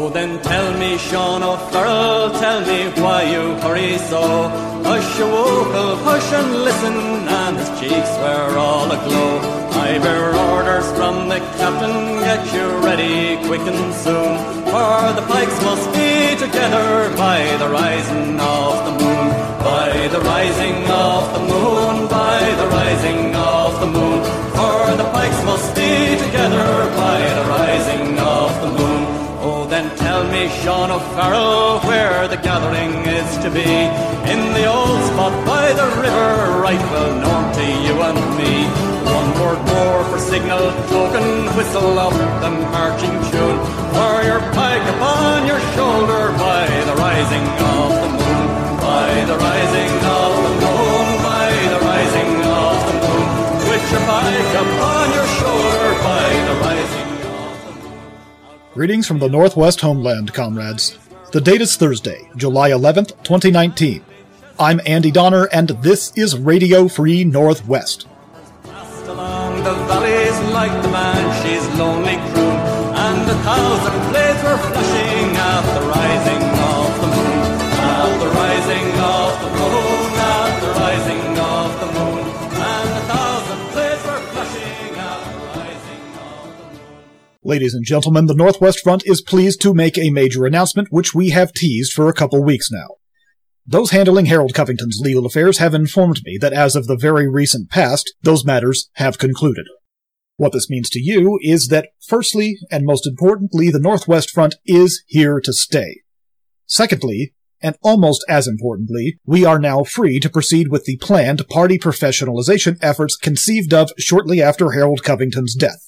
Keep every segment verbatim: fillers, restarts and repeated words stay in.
Oh, then tell me, Sean O'Farrell, tell me why you hurry so. Hush, you wokel, hush and listen, and his cheeks were all aglow. I bear orders from the captain, get you ready quick and soon, for the pikes must be together by the rising of the moon. By the rising of the moon, by the rising of the moon, for the pikes must be together by the rising of the moon. Oh, then tell me, Sean O'Farrell, where the gathering is to be. In the old spot by the river, right well known to you and me. One word more for signal token, whistle up the marching tune, for your pike upon your shoulder by the rising of the moon. By the rising of the moon, by the rising of the moon, with your pike upon your shoulder by the rising of the moon. Greetings from the Northwest homeland, comrades. The date is Thursday, July eleventh, twenty nineteen. I'm Andy Donner, and this is Radio Free Northwest. Passed along the valleys like the Banshee's lonely croon, and a thousand blades were flashing at the rising of the moon. At the rising of the moon, at the rising of the moon, and a thousand blades were flashing at the rising of the moon. Ladies and gentlemen, the Northwest Front is pleased to make a major announcement which we have teased for a couple weeks now. Those handling Harold Covington's legal affairs have informed me that as of the very recent past, those matters have concluded. What this means to you is that, firstly, and most importantly, the Northwest Front is here to stay. Secondly, and almost as importantly, we are now free to proceed with the planned party professionalization efforts conceived of shortly after Harold Covington's death.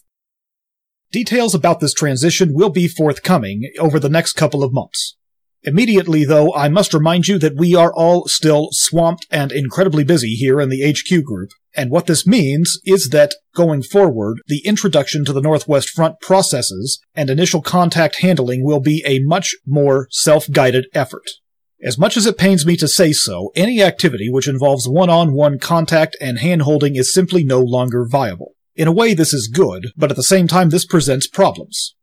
Details about this transition will be forthcoming over the next couple of months. Immediately, though, I must remind you that we are all still swamped and incredibly busy here in the H Q group, and what this means is that, going forward, the introduction to the Northwest Front processes and initial contact handling will be a much more self-guided effort. As much as it pains me to say so, any activity which involves one-on-one contact and hand-holding is simply no longer viable. In a way, this is good, but at the same time, this presents problems.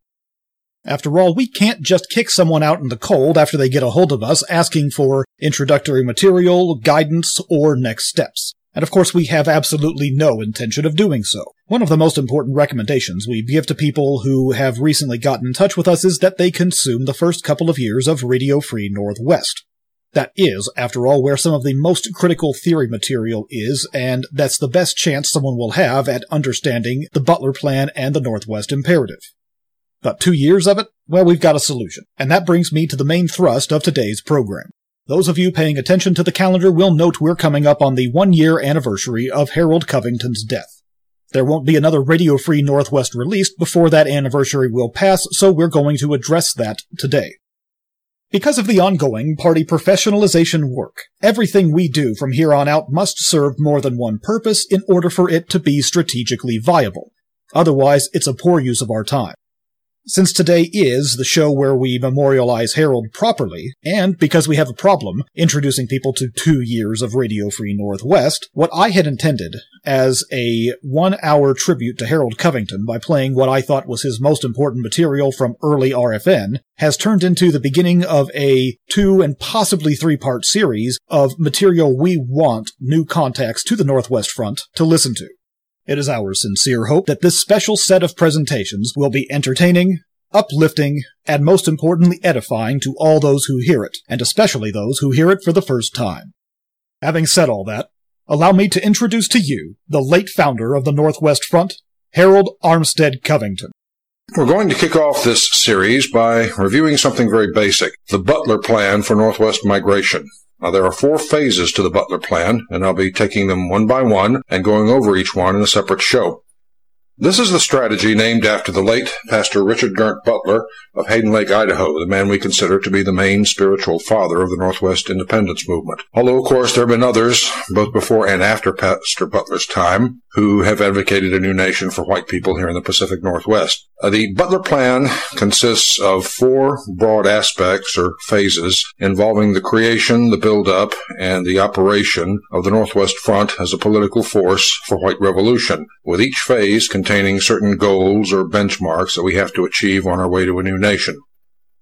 After all, we can't just kick someone out in the cold after they get a hold of us asking for introductory material, guidance, or next steps. And of course, we have absolutely no intention of doing so. One of the most important recommendations we give to people who have recently gotten in touch with us is that they consume the first couple of years of Radio Free Northwest. That is, after all, where some of the most critical theory material is, and that's the best chance someone will have at understanding the Butler Plan and the Northwest Imperative. About two years of it? Well, we've got a solution. And that brings me to the main thrust of today's program. Those of you paying attention to the calendar will note we're coming up on the one-year anniversary of Harold Covington's death. There won't be another Radio Free Northwest released before that anniversary will pass, so we're going to address that today. Because of the ongoing party professionalization work, everything we do from here on out must serve more than one purpose in order for it to be strategically viable. Otherwise, it's a poor use of our time. Since today is the show where we memorialize Harold properly, and because we have a problem introducing people to two years of Radio Free Northwest, what I had intended as a one-hour tribute to Harold Covington by playing what I thought was his most important material from early R F N has turned into the beginning of a two- and possibly three-part series of material we want new contacts to the Northwest Front to listen to. It is our sincere hope that this special set of presentations will be entertaining, uplifting, and most importantly edifying to all those who hear it, and especially those who hear it for the first time. Having said all that, allow me to introduce to you the late founder of the Northwest Front, Harold Armstead Covington. We're going to kick off this series by reviewing something very basic, the Butler Plan for Northwest Migration. Now, there are four phases to the Butler Plan, and I'll be taking them one by one and going over each one in a separate show. This is the strategy named after the late Pastor Richard Garnt Butler of Hayden Lake, Idaho, the man we consider to be the main spiritual father of the Northwest Independence Movement. Although, of course, there have been others, both before and after Pastor Butler's time, who have advocated a new nation for white people here in the Pacific Northwest. Uh, the Butler Plan consists of four broad aspects or phases involving the creation, the build-up, and the operation of the Northwest Front as a political force for white revolution, with each phase containing certain goals or benchmarks that we have to achieve on our way to a new nation.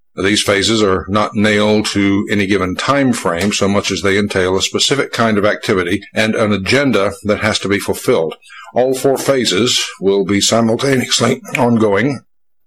These phases are not nailed to any given time frame so much as they entail a specific kind of activity and an agenda that has to be fulfilled. All four phases will be simultaneously ongoing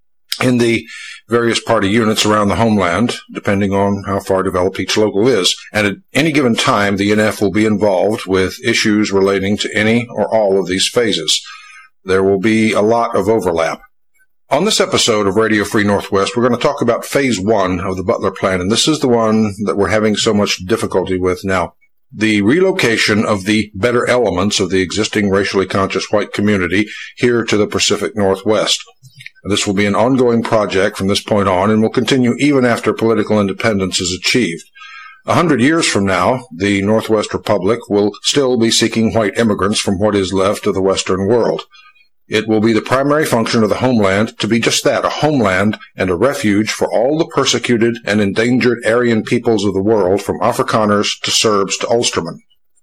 in the various party units around the homeland, depending on how far developed each local is. And at any given time, the N F will be involved with issues relating to any or all of these phases. There will be a lot of overlap. On this episode of Radio Free Northwest, we're going to talk about Phase one of the Butler Plan, and this is the one that we're having so much difficulty with now. The relocation of the better elements of the existing racially conscious white community here to the Pacific Northwest. This will be an ongoing project from this point on and will continue even after political independence is achieved. A hundred years from now, the Northwest Republic will still be seeking white immigrants from what is left of the Western world. It will be the primary function of the homeland to be just that, a homeland and a refuge for all the persecuted and endangered Aryan peoples of the world, from Afrikaners to Serbs to Ulstermen.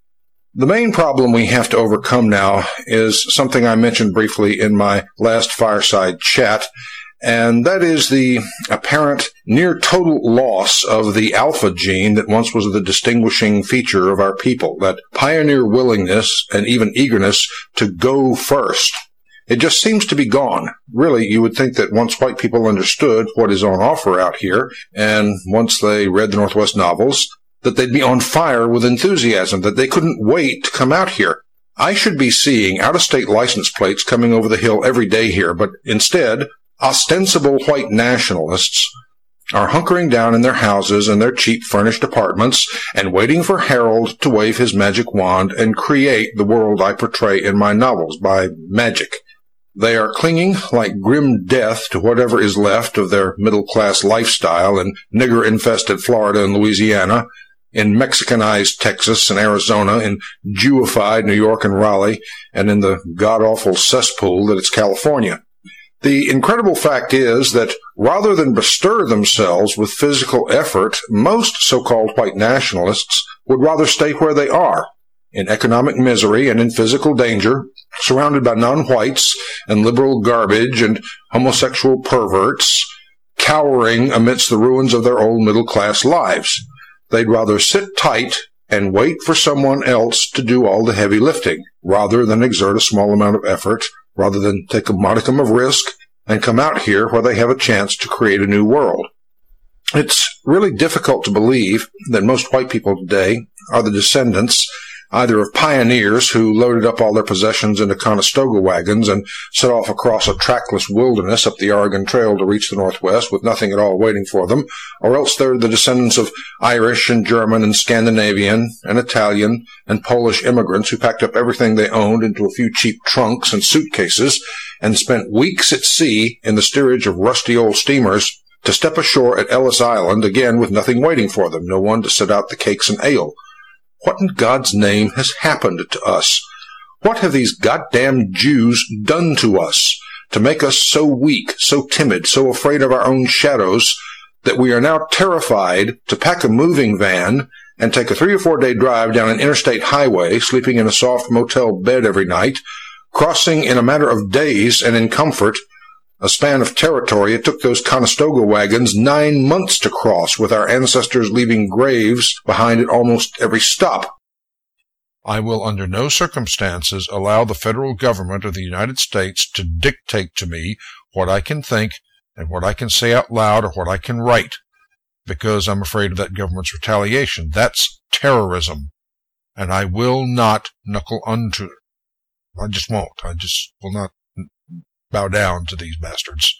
The main problem we have to overcome now is something I mentioned briefly in my last fireside chat, and that is the apparent near total loss of the alpha gene that once was the distinguishing feature of our people, that pioneer willingness and even eagerness to go first. It just seems to be gone. Really, you would think that once white people understood what is on offer out here, and once they read the Northwest novels, that they'd be on fire with enthusiasm, that they couldn't wait to come out here. I should be seeing out-of-state license plates coming over the hill every day here, but instead, ostensible white nationalists are hunkering down in their houses and their cheap furnished apartments and waiting for Harold to wave his magic wand and create the world I portray in my novels by magic. They are clinging like grim death to whatever is left of their middle-class lifestyle in nigger-infested Florida and Louisiana, in Mexicanized Texas and Arizona, in Jewified New York and Raleigh, and in the god-awful cesspool that is California. The incredible fact is that rather than bestir themselves with physical effort, most so-called white nationalists would rather stay where they are, in economic misery and in physical danger, surrounded by non-whites and liberal garbage and homosexual perverts, cowering amidst the ruins of their old middle-class lives. They'd rather sit tight and wait for someone else to do all the heavy lifting, rather than exert a small amount of effort, rather than take a modicum of risk and come out here where they have a chance to create a new world. It's really difficult to believe that most white people today are the descendants either of pioneers who loaded up all their possessions into Conestoga wagons and set off across a trackless wilderness up the Oregon Trail to reach the Northwest with nothing at all waiting for them, or else they're the descendants of Irish and German and Scandinavian and Italian and Polish immigrants who packed up everything they owned into a few cheap trunks and suitcases and spent weeks at sea in the steerage of rusty old steamers to step ashore at Ellis Island, again with nothing waiting for them, no one to set out the cakes and ale. What in God's name has happened to us? What have these goddamn Jews done to us to make us so weak, so timid, so afraid of our own shadows that we are now terrified to pack a moving van and take a three or four day drive down an interstate highway, sleeping in a soft motel bed every night, crossing in a matter of days and in comfort a span of territory it took those Conestoga wagons nine months to cross, with our ancestors leaving graves behind at almost every stop. I will under no circumstances allow the federal government of the United States to dictate to me what I can think and what I can say out loud or what I can write, because I'm afraid of that government's retaliation. That's terrorism, and I will not knuckle unto it. I just won't. I just will not bow down to these bastards.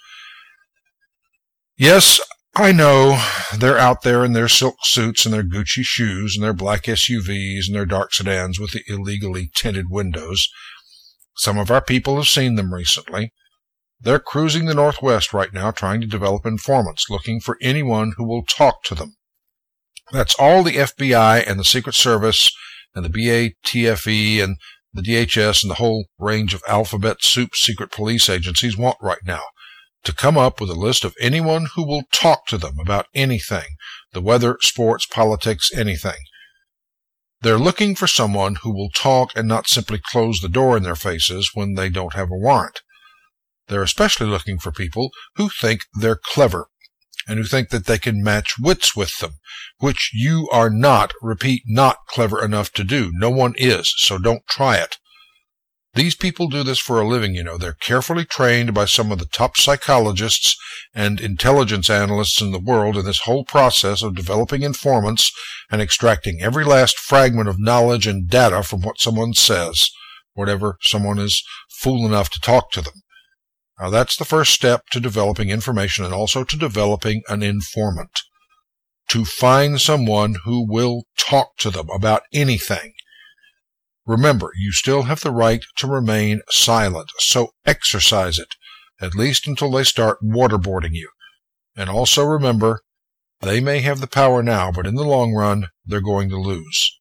Yes, I know they're out there in their silk suits and their Gucci shoes and their black S U Vs and their dark sedans with the illegally tinted windows. Some of our people have seen them recently. They're cruising the Northwest right now, trying to develop informants, looking for anyone who will talk to them. That's all the F B I and the Secret Service and the B A T F E and the D H S and the whole range of alphabet soup secret police agencies want right now, to come up with a list of anyone who will talk to them about anything, the weather, sports, politics, anything. They're looking for someone who will talk and not simply close the door in their faces when they don't have a warrant. They're especially looking for people who think they're clever, and who think that they can match wits with them, which you are not, repeat, not clever enough to do. No one is, so don't try it. These people do this for a living, you know. They're carefully trained by some of the top psychologists and intelligence analysts in the world in this whole process of developing informants and extracting every last fragment of knowledge and data from what someone says, whatever someone is fool enough to talk to them. Now, that's the first step to developing information and also to developing an informant. To find someone who will talk to them about anything. Remember, you still have the right to remain silent, so exercise it, at least until they start waterboarding you. And also remember, they may have the power now, but in the long run, they're going to lose.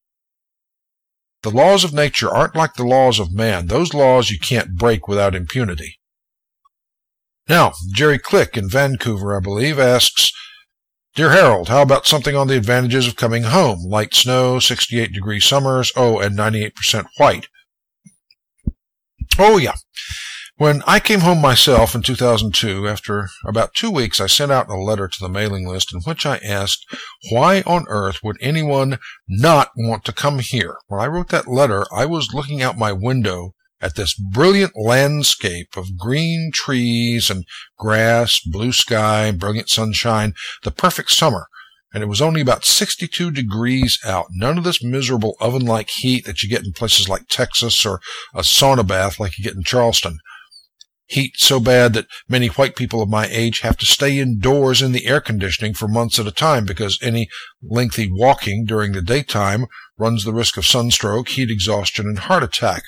The laws of nature aren't like the laws of man. Those laws you can't break without impunity. Now, Jerry Click in Vancouver, I believe, asks, Dear Harold, how about something on the advantages of coming home? Light snow, sixty-eight degree summers, oh, and ninety-eight percent white. Oh, yeah. When I came home myself in two thousand two, after about two weeks, I sent out a letter to the mailing list in which I asked, why on earth would anyone not want to come here? When I wrote that letter, I was looking out my window at this brilliant landscape of green trees and grass, blue sky, brilliant sunshine, the perfect summer, and it was only about sixty-two degrees out. None of this miserable oven-like heat that you get in places like Texas or a sauna bath like you get in Charleston. Heat so bad that many white people of my age have to stay indoors in the air conditioning for months at a time because any lengthy walking during the daytime runs the risk of sunstroke, heat exhaustion, and heart attack.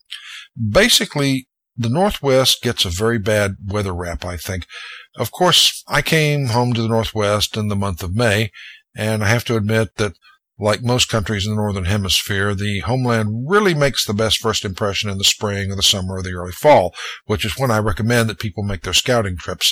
Basically, the Northwest gets a very bad weather rap, I think. Of course, I came home to the Northwest in the month of May, and I have to admit that, like most countries in the Northern Hemisphere, the homeland really makes the best first impression in the spring or the summer or the early fall, which is when I recommend that people make their scouting trips.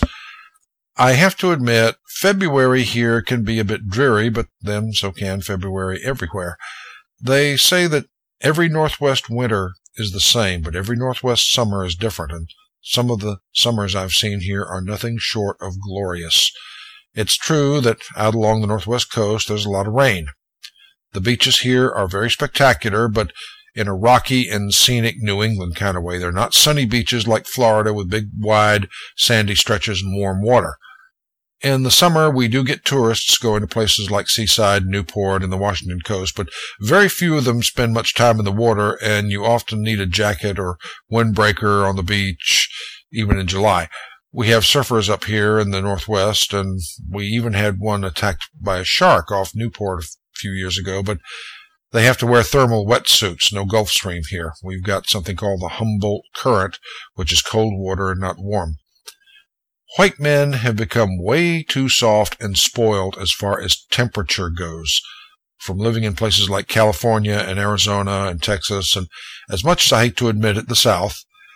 I have to admit, February here can be a bit dreary, but then so can February everywhere. They say that every Northwest winter is the same, but every Northwest summer is different, and some of the summers I've seen here are nothing short of glorious. It's true that out along the Northwest coast there's a lot of rain. The beaches here are very spectacular, but in a rocky and scenic New England kind of way. They're not sunny beaches like Florida with big, wide, sandy stretches and warm water. In the summer, we do get tourists going to places like Seaside, Newport, and the Washington coast, but very few of them spend much time in the water, and you often need a jacket or windbreaker on the beach, even in July. We have surfers up here in the Northwest, and we even had one attacked by a shark off Newport a few years ago, but they have to wear thermal wetsuits, no Gulf Stream here. We've got something called the Humboldt Current, which is cold water and not warm. White men have become way too soft and spoiled as far as temperature goes, from living in places like California and Arizona and Texas, and as much as I hate to admit it, the South.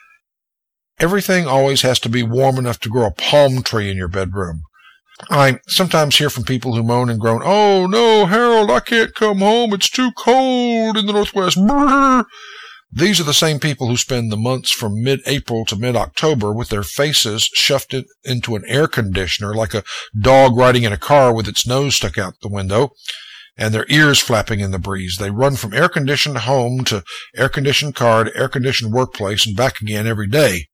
Everything always has to be warm enough to grow a palm tree in your bedroom. I sometimes hear from people who moan and groan, "Oh, no, Harold, I can't come home. It's too cold in the Northwest." Brrr. These are the same people who spend the months from mid-April to mid-October with their faces shoved into an air conditioner like a dog riding in a car with its nose stuck out the window, and their ears flapping in the breeze. They run from air-conditioned home to air-conditioned car to air-conditioned workplace and back again every day.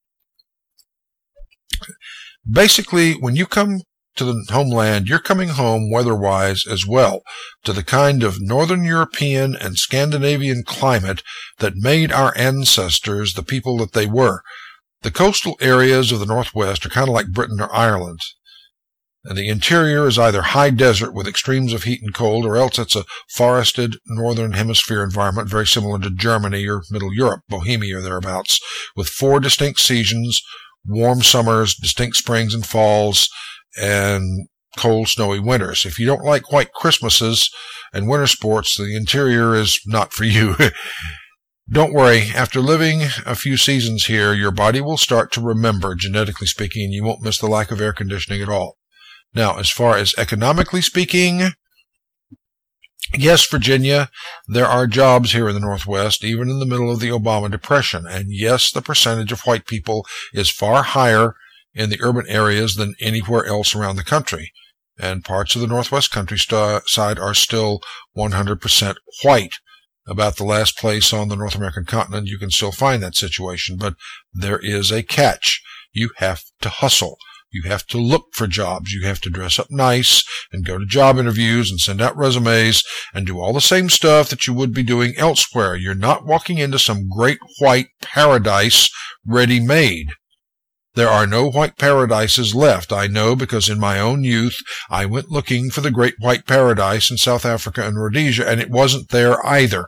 Basically, when you come to the homeland, you're coming home weather-wise as well, to the kind of Northern European and Scandinavian climate that made our ancestors the people that they were. The coastal areas of the Northwest are kind of like Britain or Ireland, and the interior is either high desert with extremes of heat and cold, or else it's a forested Northern Hemisphere environment very similar to Germany or Middle Europe, Bohemia or thereabouts, with four distinct seasons, warm summers, distinct springs and falls, and cold, snowy winters. If you don't like white Christmases and winter sports, the interior is not for you. Don't worry, after living a few seasons here, your body will start to remember, genetically speaking, and you won't miss the lack of air conditioning at all. Now, as far as economically speaking, yes, Virginia, there are jobs here in the Northwest, even in the middle of the Obama Depression, and yes, the percentage of white people is far higher in the urban areas than anywhere else around the country. and parts of the Northwest countryside are still one hundred percent white. About the last place on the North American continent you can still find that situation, but there is a catch. You have to hustle. You have to look for jobs. You have to dress up nice and go to job interviews and send out resumes and do all the same stuff that you would be doing elsewhere. You're not walking into some great white paradise ready-made. There are no white paradises left. I know, because in my own youth I went looking for the great white paradise in South Africa and Rhodesia, and it wasn't there either.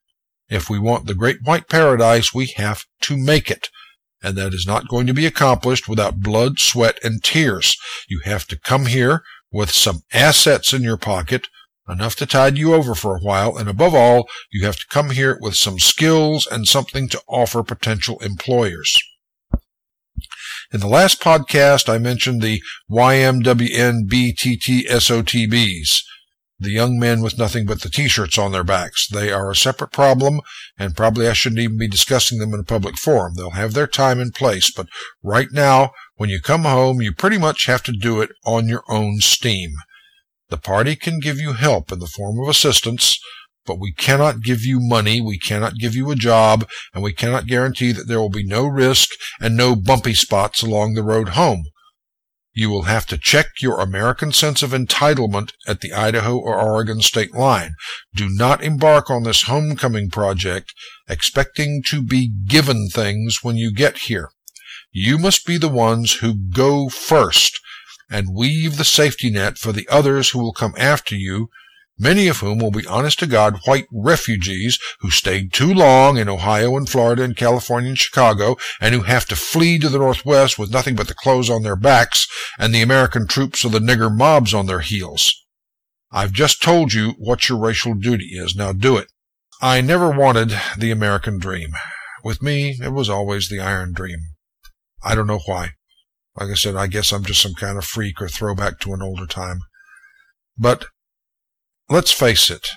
If we want the great white paradise, we have to make it. And that is not going to be accomplished without blood, sweat, and tears. You have to come here with some assets in your pocket, enough to tide you over for a while, and above all, you have to come here with some skills and something to offer potential employers. In the last podcast, I mentioned the Y M W N B T T S O T Bs. The young men with nothing but the T-shirts on their backs. They are a separate problem, and probably I shouldn't even be discussing them in a public forum. They'll have their time and place, but right now, when you come home, you pretty much have to do it on your own steam. The party can give you help in the form of assistance, but we cannot give you money, we cannot give you a job, and we cannot guarantee that there will be no risk and no bumpy spots along the road home. You will have to check your American sense of entitlement at the Idaho or Oregon state line. Do not embark on this homecoming project expecting to be given things when you get here. You must be the ones who go first and weave the safety net for the others who will come after you, many of whom will be honest-to-God white refugees who stayed too long in Ohio and Florida and California and Chicago, and who have to flee to the Northwest with nothing but the clothes on their backs and the American troops or the nigger mobs on their heels. I've just told you what your racial duty is. Now do it. I never wanted the American dream. With me, it was always the Iron Dream. I don't know why. Like I said, I guess I'm just some kind of freak or throwback to an older time. But let's face it,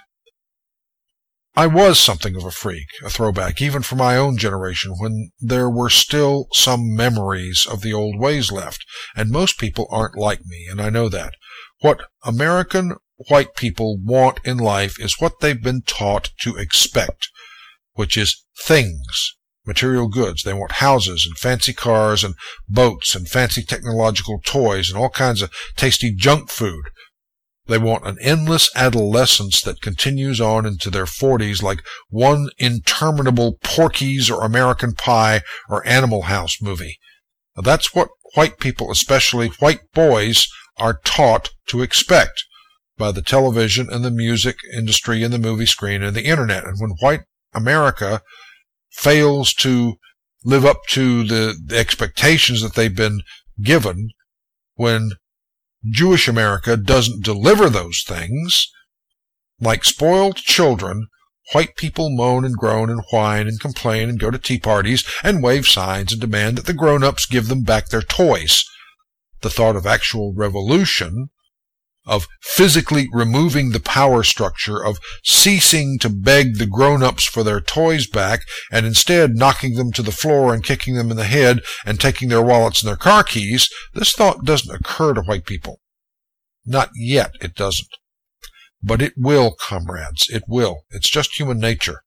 I was something of a freak, a throwback, even for my own generation, when there were still some memories of the old ways left, and most people aren't like me, and I know that. What American white people want in life is what they've been taught to expect, which is things, material goods. They want houses and fancy cars and boats and fancy technological toys and all kinds of tasty junk food. They want an endless adolescence that continues on into their forties like one interminable Porky's or American Pie or Animal House movie. Now, that's what white people, especially white boys, are taught to expect by the television and the music industry and the movie screen and the internet. And when white America fails to live up to the, the expectations that they've been given, when Jewish America doesn't deliver those things, like spoiled children, white people moan and groan and whine and complain and go to tea parties and wave signs and demand that the grown-ups give them back their toys. The thought of actual revolution, of physically removing the power structure, of ceasing to beg the grown-ups for their toys back and instead knocking them to the floor and kicking them in the head and taking their wallets and their car keys, this thought doesn't occur to white people. Not yet, it doesn't. But it will, comrades, it will. It's just human nature.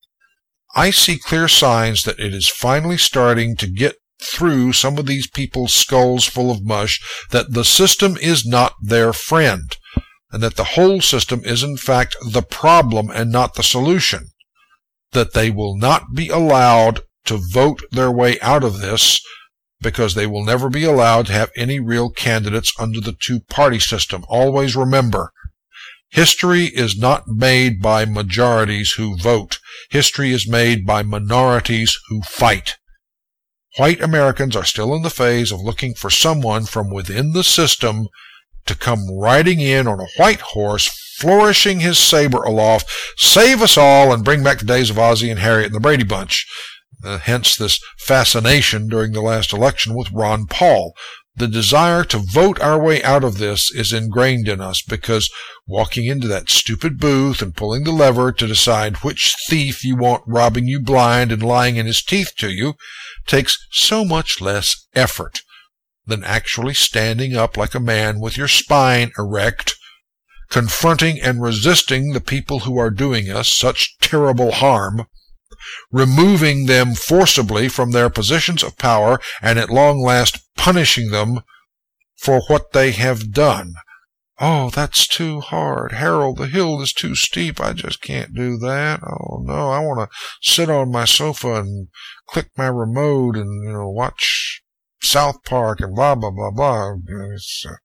I see clear signs that it is finally starting to get through some of these people's skulls full of mush that the system is not their friend, and that the whole system is in fact the problem and not the solution, that they will not be allowed to vote their way out of this because they will never be allowed to have any real candidates under the two-party system. Always remember, history is not made by majorities who vote. History is made by minorities who fight. White Americans are still in the phase of looking for someone from within the system to come riding in on a white horse, flourishing his saber aloft, save us all, and bring back the days of Ozzie and Harriet and the Brady Bunch. Uh, hence this fascination during the last election with Ron Paul. The desire to vote our way out of this is ingrained in us because walking into that stupid booth and pulling the lever to decide which thief you want robbing you blind and lying in his teeth to you takes so much less effort. than actually standing up like a man with your spine erect, confronting and resisting the people who are doing us such terrible harm, removing them forcibly from their positions of power, and at long last punishing them for what they have done. Oh, that's too hard. Harold, the hill is too steep. I just can't do that. Oh, no, I want to sit on my sofa and click my remote and, you know, watch South Park and blah, blah, blah, blah. It's, uh,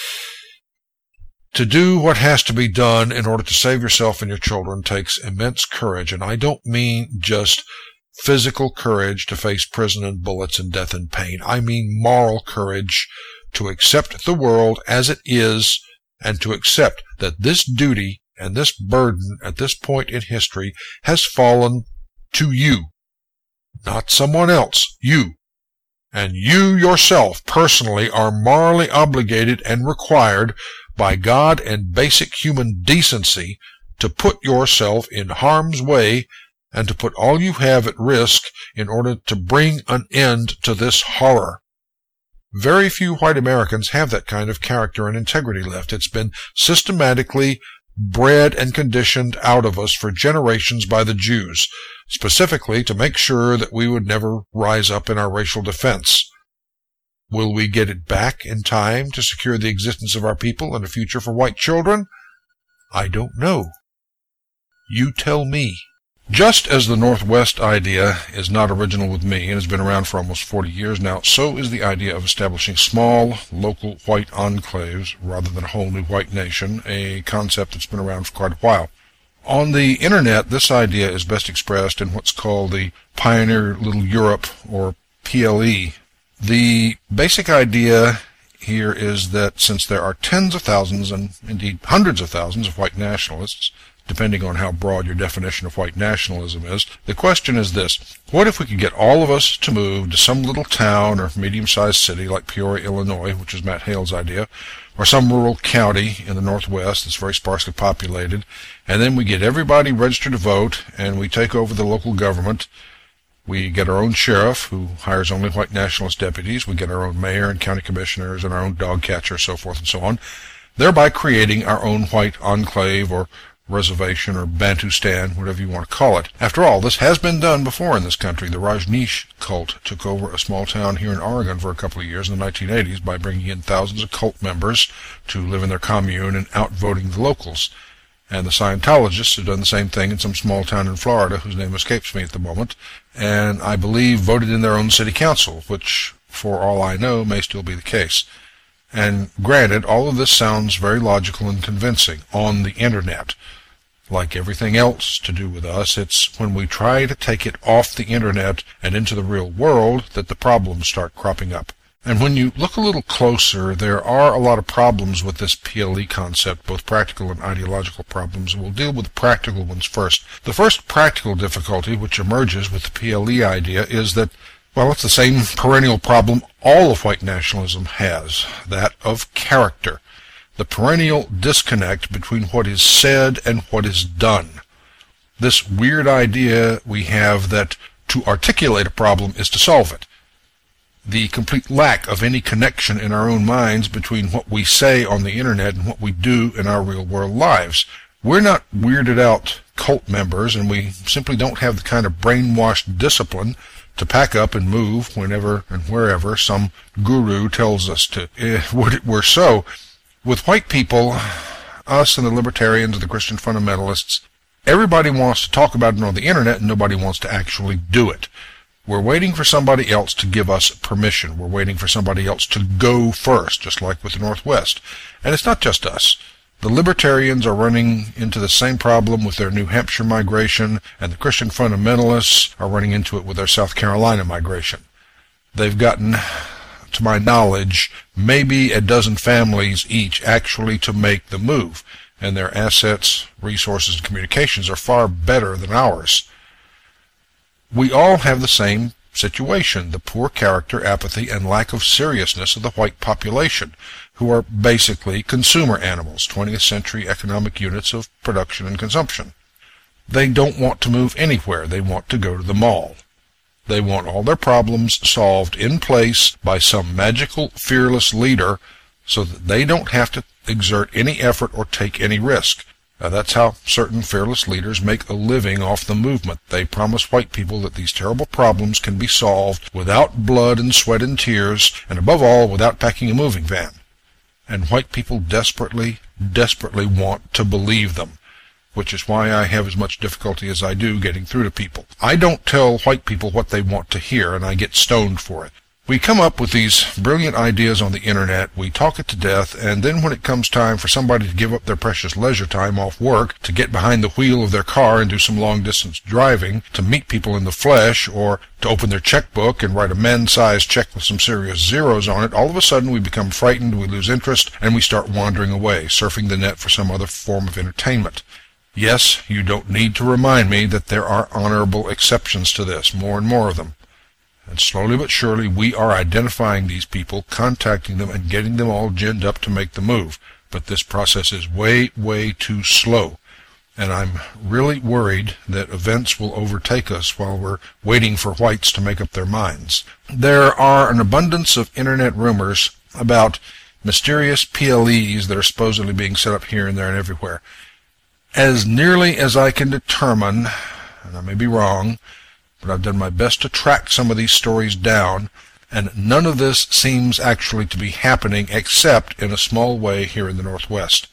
to do what has to be done in order to save yourself and your children takes immense courage, and I don't mean just physical courage to face prison and bullets and death and pain. I mean moral courage to accept the world as it is, and to accept that this duty and this burden at this point in history has fallen to you, not someone else, you. And you yourself personally are morally obligated and required by God and basic human decency to put yourself in harm's way and to put all you have at risk in order to bring an end to this horror. Very few white Americans have that kind of character and integrity left. It's been systematically bred and conditioned out of us for generations by the Jews, specifically to make sure that we would never rise up in our racial defense. Will we get it back in time to secure the existence of our people and a future for white children? I don't know. You tell me. Just as the Northwest idea is not original with me and has been around for almost forty years now, so is the idea of establishing small, local white enclaves rather than a whole new white nation, a concept that's been around for quite a while. On the Internet, this idea is best expressed in what's called the Pioneer Little Europe, or P L E. The basic idea here is that since there are tens of thousands, and indeed hundreds of thousands of white nationalists, depending on how broad your definition of white nationalism is, the question is this: what if we could get all of us to move to some little town or medium-sized city like Peoria, Illinois, which is Matt Hale's idea, or some rural county in the Northwest that's very sparsely populated, and then we get everybody registered to vote, and we take over the local government. We get our own sheriff, who hires only white nationalist deputies. We get our own mayor and county commissioners and our own dog catcher, so forth and so on, thereby creating our own white enclave or reservation or Bantustan, whatever you want to call it. After all, this has been done before in this country. The Rajneesh cult took over a small town here in Oregon for a couple of years in the nineteen eighties by bringing in thousands of cult members to live in their commune and outvoting the locals. And the Scientologists have done the same thing in some small town in Florida, whose name escapes me at the moment, and I believe voted in their own city council, which, for all I know, may still be the case. And granted, all of this sounds very logical and convincing on the Internet. Like everything else to do with us, it's when we try to take it off the Internet and into the real world that the problems start cropping up. And when you look a little closer, there are a lot of problems with this P L E concept, both practical and ideological problems. We'll deal with the practical ones first. The first practical difficulty which emerges with the P L E idea is that, well, it's the same perennial problem all of white nationalism has, that of character. The perennial disconnect between what is said and what is done. This weird idea we have that to articulate a problem is to solve it. The complete lack of any connection in our own minds between what we say on the Internet and what we do in our real-world lives. We're not weirded out cult members, and we simply don't have the kind of brainwashed discipline to pack up and move whenever and wherever some guru tells us to. Eh, would it were so. With white people, us and the libertarians and the Christian fundamentalists, everybody wants to talk about it on the Internet and nobody wants to actually do it. We're waiting for somebody else to give us permission. We're waiting for somebody else to go first, just like with the Northwest. And it's not just us. The libertarians are running into the same problem with their New Hampshire migration, and the Christian fundamentalists are running into it with their South Carolina migration. They've gotten, to my knowledge, maybe a dozen families each actually to make the move, and their assets, resources, and communications are far better than ours. We all have the same situation, the poor character, apathy, and lack of seriousness of the white population, who are basically consumer animals, twentieth century economic units of production and consumption. They don't want to move anywhere. They want to go to the mall. They want all their problems solved in place by some magical, fearless leader so that they don't have to exert any effort or take any risk. Now, that's how certain fearless leaders make a living off the movement. They promise white people that these terrible problems can be solved without blood and sweat and tears, and above all, without packing a moving van. And white people desperately, desperately want to believe them, which is why I have as much difficulty as I do getting through to people. I don't tell white people what they want to hear, and I get stoned for it. We come up with these brilliant ideas on the internet, we talk it to death, and then when it comes time for somebody to give up their precious leisure time off work to get behind the wheel of their car and do some long-distance driving, to meet people in the flesh, or to open their checkbook and write a man-sized check with some serious zeros on it, all of a sudden we become frightened, we lose interest, and we start wandering away, surfing the net for some other form of entertainment. Yes, you don't need to remind me that there are honorable exceptions to this, more and more of them. And slowly but surely we are identifying these people, contacting them, and getting them all ginned up to make the move. But this process is way, way too slow. And I'm really worried that events will overtake us while we're waiting for whites to make up their minds. There are an abundance of internet rumors about mysterious P L Es that are supposedly being set up here and there and everywhere. As nearly as I can determine, and I may be wrong, but I've done my best to track some of these stories down, and none of this seems actually to be happening except in a small way here in the Northwest.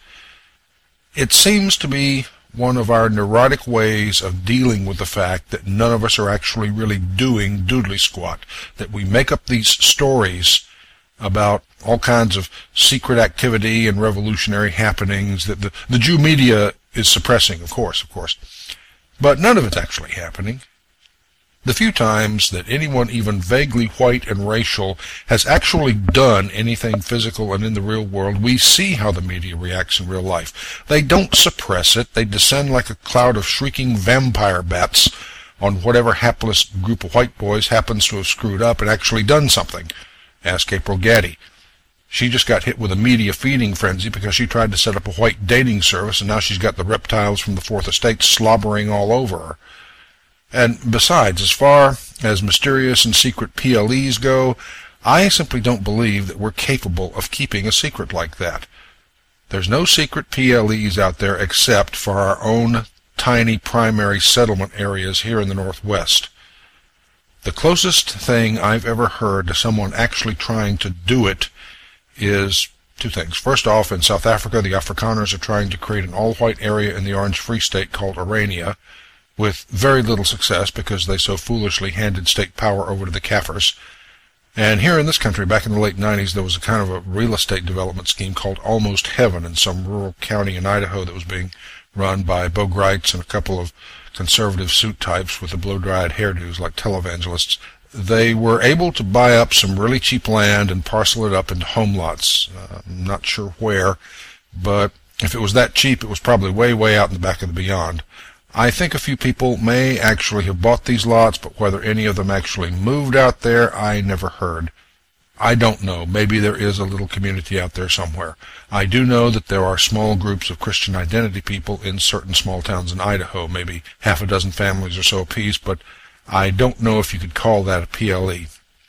It seems to be one of our neurotic ways of dealing with the fact that none of us are actually really doing doodly squat, that we make up these stories about all kinds of secret activity and revolutionary happenings that the, the Jew media is suppressing, of course, of course. But none of it's actually happening. The few times that anyone even vaguely white and racial has actually done anything physical and in the real world, we see how the media reacts in real life. They don't suppress it. They descend like a cloud of shrieking vampire bats on whatever hapless group of white boys happens to have screwed up and actually done something. Ask April Gaddy. She just got hit with a media feeding frenzy because she tried to set up a white dating service, and now she's got the reptiles from the Fourth Estate slobbering all over her. And besides, as far as mysterious and secret P L Es go, I simply don't believe that we're capable of keeping a secret like that. There's no secret P L Es out there except for our own tiny primary settlement areas here in the Northwest. The closest thing I've ever heard to someone actually trying to do it is two things. First off, in South Africa, the Afrikaners are trying to create an all-white area in the Orange Free State called Orania, with very little success because they so foolishly handed state power over to the Kaffirs. And here in this country, back in the late nineties, there was a kind of a real estate development scheme called Almost Heaven in some rural county in Idaho that was being run by Bo Greitz and a couple of conservative suit types with the blow-dried hairdos like televangelists. They were able to buy up some really cheap land and parcel it up into home lots. Uh, I'm not sure where, but if it was that cheap, it was probably way, way out in the back of the beyond. I think a few people may actually have bought these lots, but whether any of them actually moved out there, I never heard. I don't know. Maybe there is a little community out there somewhere. I do know that there are small groups of Christian identity people in certain small towns in Idaho, maybe half a dozen families or so apiece, but I don't know if you could call that a P L E.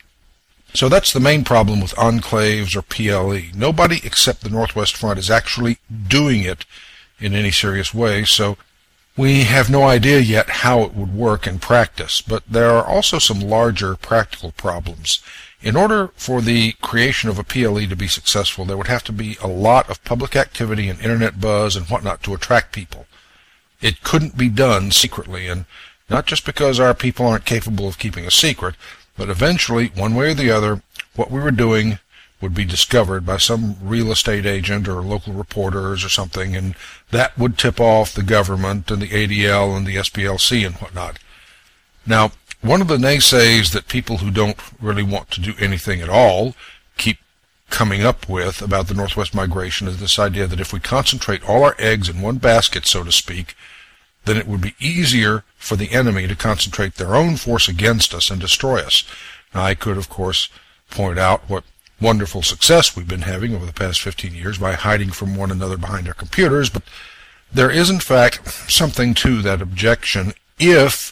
So that's the main problem with enclaves or P L E. Nobody except the Northwest Front is actually doing it in any serious way, so we have no idea yet how it would work in practice, but there are also some larger practical problems. In order for the creation of a P L E to be successful, there would have to be a lot of public activity and internet buzz and whatnot to attract people. It couldn't be done secretly, and not just because our people aren't capable of keeping a secret, but eventually, one way or the other, what we were doing would be discovered by some real estate agent or local reporters or something, and that would tip off the government and the A D L and the S P L C and whatnot. Now, one of the naysays that people who don't really want to do anything at all keep coming up with about the Northwest migration is this idea that if we concentrate all our eggs in one basket, so to speak, then it would be easier for the enemy to concentrate their own force against us and destroy us. Now, I could, of course, point out what wonderful success we've been having over the past fifteen years by hiding from one another behind our computers, but there is, in fact, something to that objection if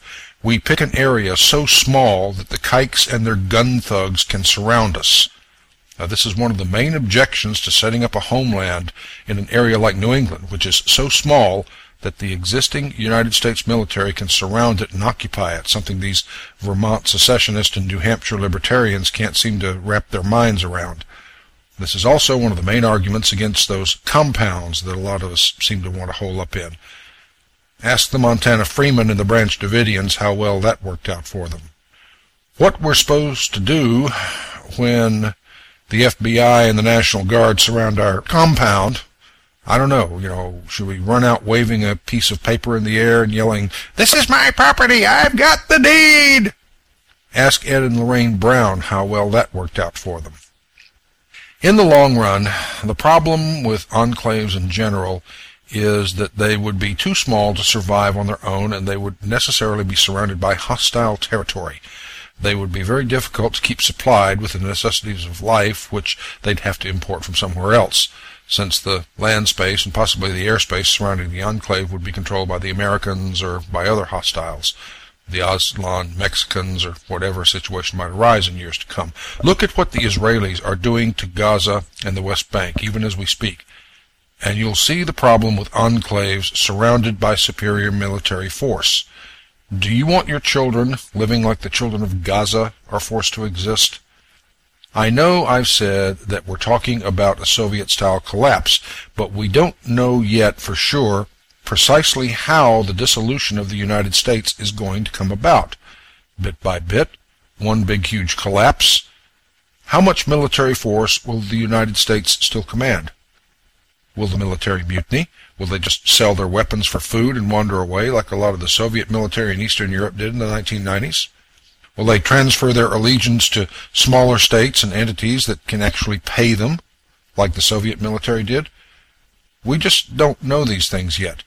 We pick an area so small that the kikes and their gun thugs can surround us. Now, this is one of the main objections to setting up a homeland in an area like New England, which is so small that the existing United States military can surround it and occupy it, something these Vermont secessionists and New Hampshire libertarians can't seem to wrap their minds around. This is also one of the main arguments against those compounds that a lot of us seem to want to hole up in. Ask the Montana Freemen and the Branch Davidians how well that worked out for them. What we're supposed to do when the F B I and the National Guard surround our compound, I don't know, you know, should we run out waving a piece of paper in the air and yelling, "This is my property, I've got the deed"? Ask Ed and Lorraine Brown how well that worked out for them. In the long run, the problem with enclaves in general is that they would be too small to survive on their own, and they would necessarily be surrounded by hostile territory. They would be very difficult to keep supplied with the necessities of life, which they'd have to import from somewhere else, since the land space and possibly the airspace surrounding the enclave would be controlled by the Americans or by other hostiles, the Aztlan Mexicans, or whatever situation might arise in years to come. Look at what the Israelis are doing to Gaza and the West Bank, even as we speak, and you'll see the problem with enclaves surrounded by superior military force. Do you want your children living like the children of Gaza are forced to exist? I know I've said that we're talking about a Soviet-style collapse, but we don't know yet for sure precisely how the dissolution of the United States is going to come about. Bit by bit, one big huge collapse. How much military force will the United States still command? Will the military mutiny? Will they just sell their weapons for food and wander away like a lot of the Soviet military in Eastern Europe did in the nineteen nineties? Will they transfer their allegiance to smaller states and entities that can actually pay them, like the Soviet military did? We just don't know these things yet.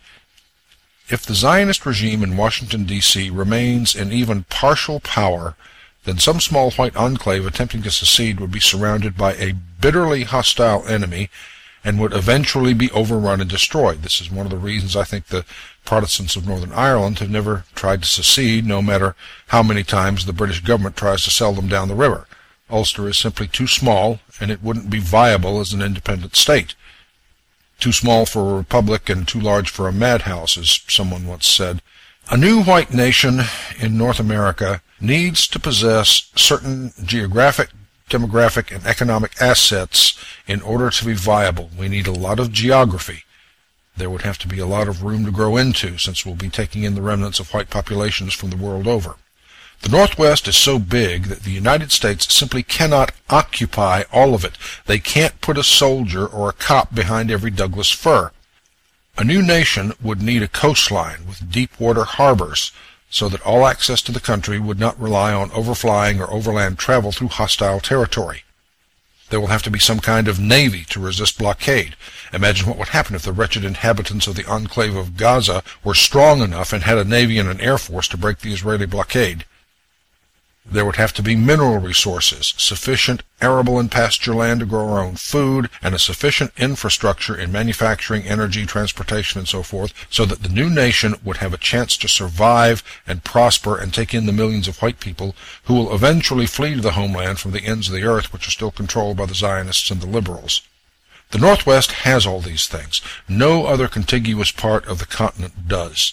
If the Zionist regime in Washington, D C remains in even partial power, then some small white enclave attempting to secede would be surrounded by a bitterly hostile enemy and would eventually be overrun and destroyed. This is one of the reasons I think the Protestants of Northern Ireland have never tried to secede, no matter how many times the British government tries to sell them down the river. Ulster is simply too small, and it wouldn't be viable as an independent state. Too small for a republic and too large for a madhouse, as someone once said. A new white nation in North America needs to possess certain geographic, demographic, and economic assets in order to be viable. We need a lot of geography. There would have to be a lot of room to grow into, since we'll be taking in the remnants of white populations from the world over. The Northwest is so big that the United States simply cannot occupy all of it. They can't put a soldier or a cop behind every Douglas fir. A new nation would need a coastline with deep water harbors, so that all access to the country would not rely on overflying or overland travel through hostile territory. There will have to be some kind of navy to resist blockade. Imagine what would happen if the wretched inhabitants of the enclave of Gaza were strong enough and had a navy and an air force to break the Israeli blockade. There would have to be mineral resources, sufficient arable and pasture land to grow our own food, and a sufficient infrastructure in manufacturing, energy, transportation, and so forth, so that the new nation would have a chance to survive and prosper and take in the millions of white people who will eventually flee to the homeland from the ends of the earth, which are still controlled by the Zionists and the liberals. The Northwest has all these things. No other contiguous part of the continent does.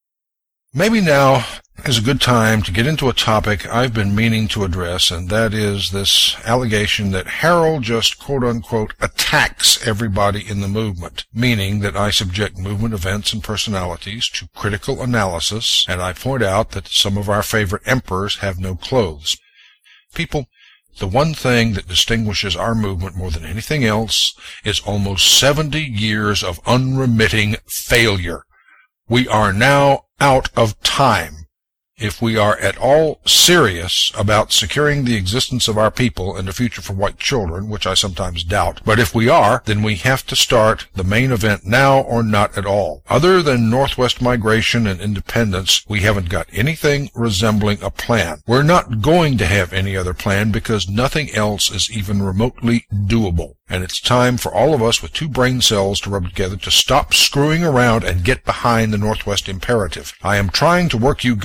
Maybe now is a good time to get into a topic I've been meaning to address, and that is this allegation that Harold just quote-unquote attacks everybody in the movement, meaning that I subject movement events and personalities to critical analysis, and I point out that some of our favorite emperors have no clothes. People, the one thing that distinguishes our movement more than anything else is almost seventy years of unremitting failure. We are now out of time. If we are at all serious about securing the existence of our people and a future for white children, which I sometimes doubt, but if we are, then we have to start the main event now or not at all. Other than Northwest migration and independence, we haven't got anything resembling a plan. We're not going to have any other plan because nothing else is even remotely doable. And it's time for all of us with two brain cells to rub together to stop screwing around and get behind the Northwest imperative. I am trying to work you guys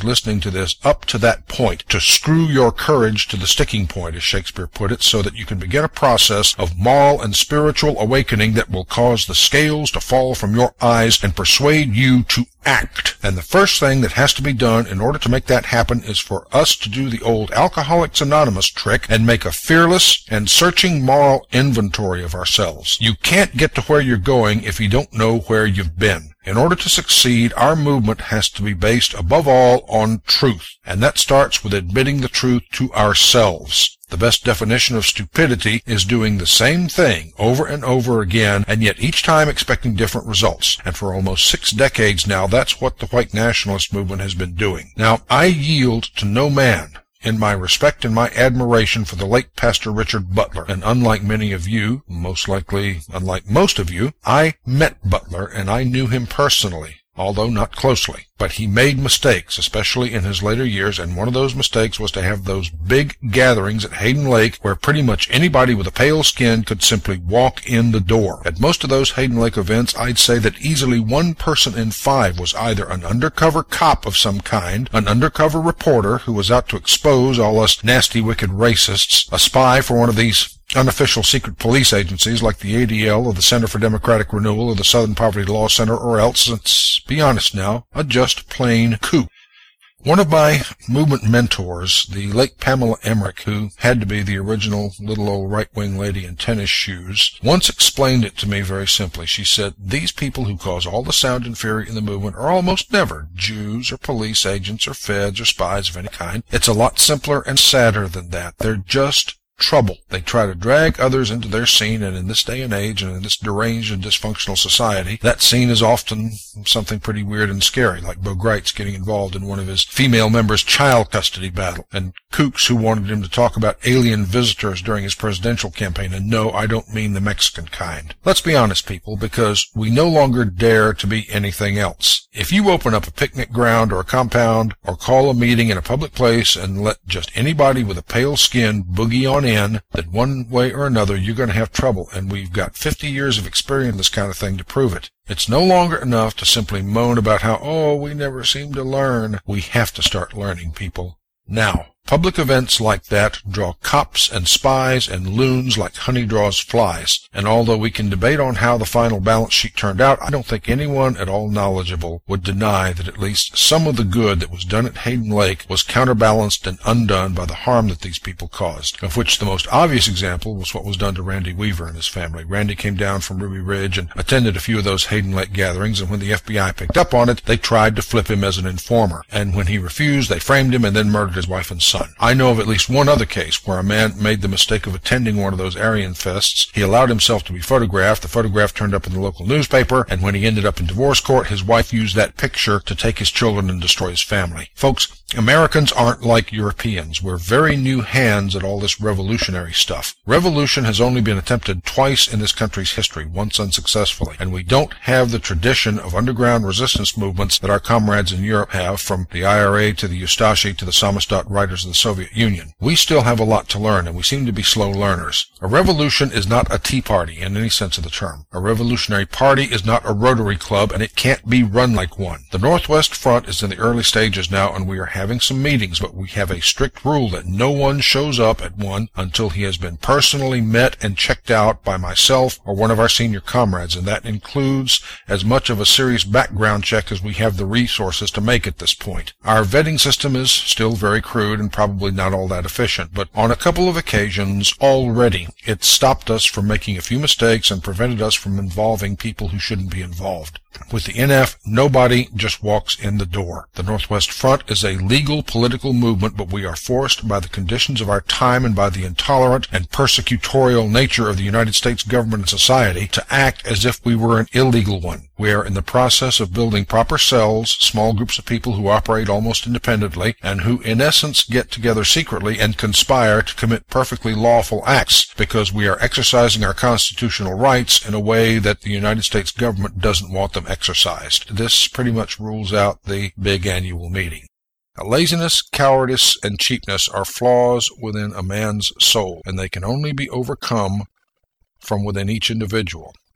listening to this up to that point, to screw your courage to the sticking point, as Shakespeare put it, so that you can begin a process of moral and spiritual awakening that will cause the scales to fall from your eyes and persuade you to act. And the first thing that has to be done in order to make that happen is for us to do the old Alcoholics Anonymous trick and make a fearless and searching moral inventory of ourselves. You can't get to where you're going if you don't know where you've been. In order to succeed, our movement has to be based above all on truth, and that starts with admitting the truth to ourselves. The best definition of stupidity is doing the same thing over and over again, and yet each time expecting different results. And for almost six decades now, that's what the white nationalist movement has been doing. Now, I yield to no man in my respect and my admiration for the late Pastor Richard Butler. And unlike many of you, most likely unlike most of you, I met Butler and I knew him personally, although not closely. But he made mistakes, especially in his later years, and one of those mistakes was to have those big gatherings at Hayden Lake where pretty much anybody with a pale skin could simply walk in the door. At most of those Hayden Lake events, I'd say that easily one person in five was either an undercover cop of some kind, an undercover reporter who was out to expose all us nasty, wicked racists, a spy for one of these unofficial secret police agencies like the A D L or the Center for Democratic Renewal or the Southern Poverty Law Center, or else, let's be honest now, a just plain coup. One of my movement mentors, the late Pamela Emmerich, who had to be the original little old right-wing lady in tennis shoes, once explained it to me very simply. She said, these people who cause all the sound and fury in the movement are almost never Jews or police agents or feds or spies of any kind. It's a lot simpler and sadder than that. They're just trouble. They try to drag others into their scene, and in this day and age and in this deranged and dysfunctional society, that scene is often something pretty weird and scary, like Bo Greitz getting involved in one of his female members' child custody battle, and kooks who wanted him to talk about alien visitors during his presidential campaign. And no, I don't mean the Mexican kind. Let's be honest, people, because we no longer dare to be anything else. If you open up a picnic ground or a compound or call a meeting in a public place and let just anybody with a pale skin boogie on in, that one way or another you're going to have trouble, and we've got fifty years of experience in this kind of thing to prove it. It's no longer enough to simply moan about how, oh, we never seem to learn. We have to start learning, people. Now, public events like that draw cops and spies and loons like honey draws flies, and although we can debate on how the final balance sheet turned out, I don't think anyone at all knowledgeable would deny that at least some of the good that was done at Hayden Lake was counterbalanced and undone by the harm that these people caused, of which the most obvious example was what was done to Randy Weaver and his family. Randy came down from Ruby Ridge and attended a few of those Hayden Lake gatherings, and when the F B I picked up on it, they tried to flip him as an informer, and when he refused, they framed him and then murdered his wife and son. I know of at least one other case where a man made the mistake of attending one of those Aryan fests. He allowed himself to be photographed. The photograph turned up in the local newspaper, and when he ended up in divorce court, his wife used that picture to take his children and destroy his family. Folks, Americans aren't like Europeans. We're very new hands at all this revolutionary stuff. Revolution has only been attempted twice in this country's history, once unsuccessfully, and we don't have the tradition of underground resistance movements that our comrades in Europe have, from the I R A to the Ustashi to the Samizdat Riders of the Soviet Union. We still have a lot to learn, and we seem to be slow learners. A revolution is not a tea party in any sense of the term. A revolutionary party is not a Rotary Club, and it can't be run like one. The Northwest Front is in the early stages now, and we are having some meetings, but we have a strict rule that no one shows up at one until he has been personally met and checked out by myself or one of our senior comrades, and that includes as much of a serious background check as we have the resources to make at this point. Our vetting system is still very crude and probably not all that efficient, but on a couple of occasions already it's stopped us from making a few mistakes and prevented us from involving people who shouldn't be involved. With the N F, nobody just walks in the door. The Northwest Front is a legal political movement, but we are forced by the conditions of our time and by the intolerant and persecutorial nature of the United States government and society to act as if we were an illegal one. We are in the process of building proper cells, small groups of people who operate almost independently and who in essence get together secretly and conspire to commit perfectly lawful acts because we are exercising our constitutional rights in a way that the United States government doesn't want them exercised. This pretty much rules out the big annual meeting. Laziness, cowardice, and cheapness are flaws within a man's soul, and they can only be overcome from within each individual.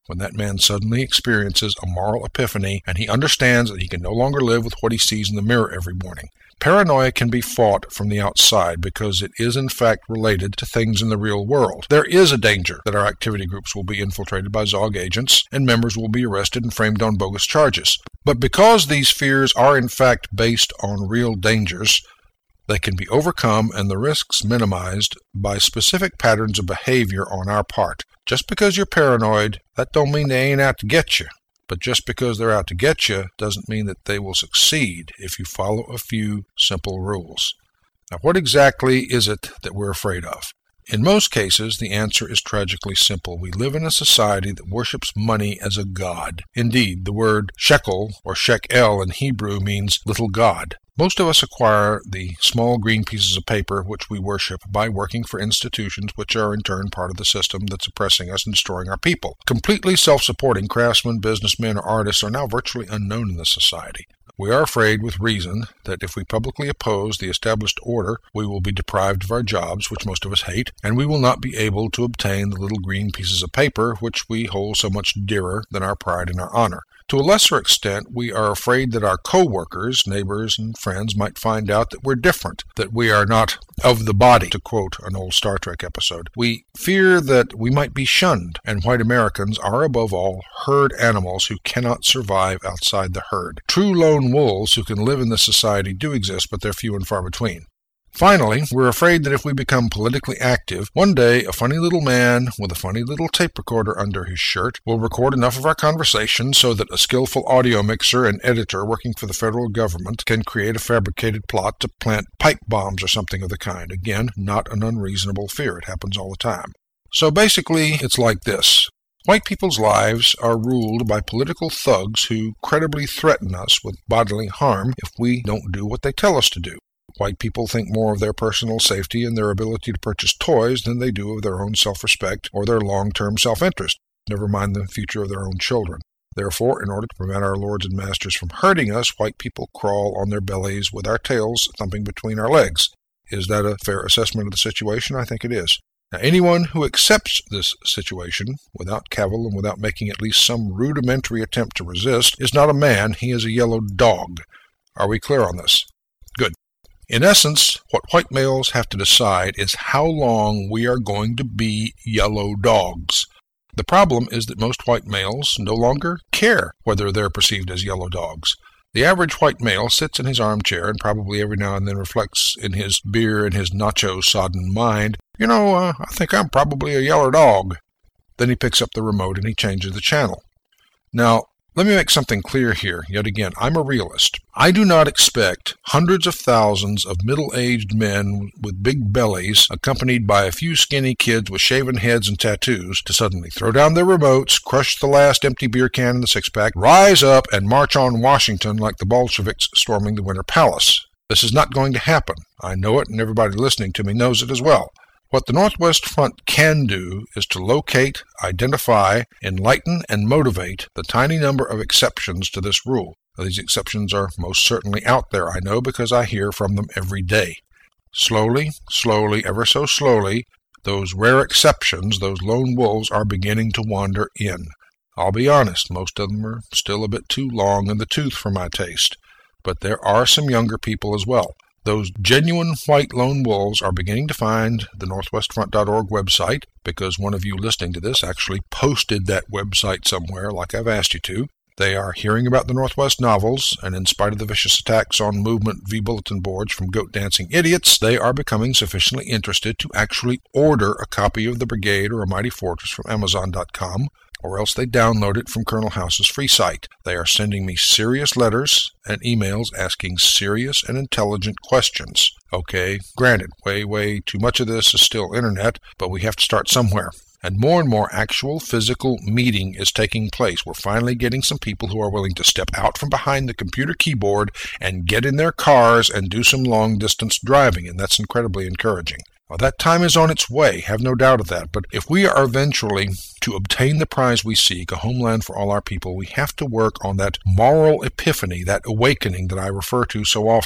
when that man suddenly experiences a moral epiphany and he understands that he can no longer live with what he sees in the mirror every morning. Paranoia can be fought from the outside because it is in fact related to things in the real world. There is a danger that our activity groups will be infiltrated by Zog agents and members will be arrested and framed on bogus charges. But because these fears are in fact based on real dangers, they can be overcome and the risks minimized by specific patterns of behavior on our part. Just because you're paranoid, that don't mean they ain't out to get you. But just because they're out to get you doesn't mean that they will succeed if you follow a few simple rules. Now, what exactly is it that we're afraid of? In most cases, the answer is tragically simple. We live in a society that worships money as a god. Indeed, the word shekel or shekel in Hebrew means little god. Most of us acquire the small green pieces of paper which we worship by working for institutions which are in turn part of the system that's oppressing us and destroying our people. Completely self-supporting craftsmen, businessmen, or artists are now virtually unknown in this society. We are afraid, with reason, that if we publicly oppose the established order, we will be deprived of our jobs, which most of us hate, and we will not be able to obtain the little green pieces of paper which we hold so much dearer than our pride and our honor. To a lesser extent, we are afraid that our co-workers, neighbors, and friends might find out that we're different, that we are not of the body, to quote an old Star Trek episode. We fear that we might be shunned, and white Americans are above all herd animals who cannot survive outside the herd. True lone wolves who can live in this society do exist, but they're few and far between. Finally, we're afraid that if we become politically active, one day a funny little man with a funny little tape recorder under his shirt will record enough of our conversation so that a skillful audio mixer and editor working for the federal government can create a fabricated plot to plant pipe bombs or something of the kind. Again, not an unreasonable fear. It happens all the time. So basically, it's like this. White people's lives are ruled by political thugs who credibly threaten us with bodily harm if we don't do what they tell us to do. White people think more of their personal safety and their ability to purchase toys than they do of their own self-respect or their long-term self-interest, never mind the future of their own children. Therefore, in order to prevent our lords and masters from hurting us, white people crawl on their bellies with our tails thumping between our legs. Is that a fair assessment of the situation? I think it is. Now, anyone who accepts this situation, without cavil and without making at least some rudimentary attempt to resist, is not a man, he is a yellow dog. Are we clear on this? Good. In essence, what white males have to decide is how long we are going to be yellow dogs. The problem is that most white males no longer care whether they're perceived as yellow dogs. The average white male sits in his armchair and probably every now and then reflects in his beer and his nacho-sodden mind, you know, uh, I think I'm probably a yeller dog. Then he picks up the remote and he changes the channel. Now, let me make something clear here. Yet again, I'm a realist. I do not expect hundreds of thousands of middle-aged men with big bellies, accompanied by a few skinny kids with shaven heads and tattoos, to suddenly throw down their remotes, crush the last empty beer can in the six-pack, rise up, and march on Washington like the Bolsheviks storming the Winter Palace. This is not going to happen. I know it, and everybody listening to me knows it as well. What the Northwest Front can do is to locate, identify, enlighten, and motivate the tiny number of exceptions to this rule. These exceptions are most certainly out there, I know, because I hear from them every day. Slowly, slowly, ever so slowly, those rare exceptions, those lone wolves, are beginning to wander in. I'll be honest, most of them are still a bit too long in the tooth for my taste, but there are some younger people as well. Those genuine white lone wolves are beginning to find the northwest front dot org website, because one of you listening to this actually posted that website somewhere like I've asked you to. They are hearing about the Northwest novels, and in spite of the vicious attacks on Movement V bulletin boards from goat-dancing idiots, they are becoming sufficiently interested to actually order a copy of The Brigade or A Mighty Fortress from Amazon dot com, or else they download it from Colonel House's free site. They are sending me serious letters and emails asking serious and intelligent questions. Okay, granted, way, way too much of this is still internet, but we have to start somewhere. And more and more actual physical meeting is taking place. We're finally getting some people who are willing to step out from behind the computer keyboard and get in their cars and do some long-distance driving, and that's incredibly encouraging. Well, that time is on its way, have no doubt of that, but if we are eventually to obtain the prize we seek, a homeland for all our people, we have to work on that moral epiphany, that awakening that I refer to so often.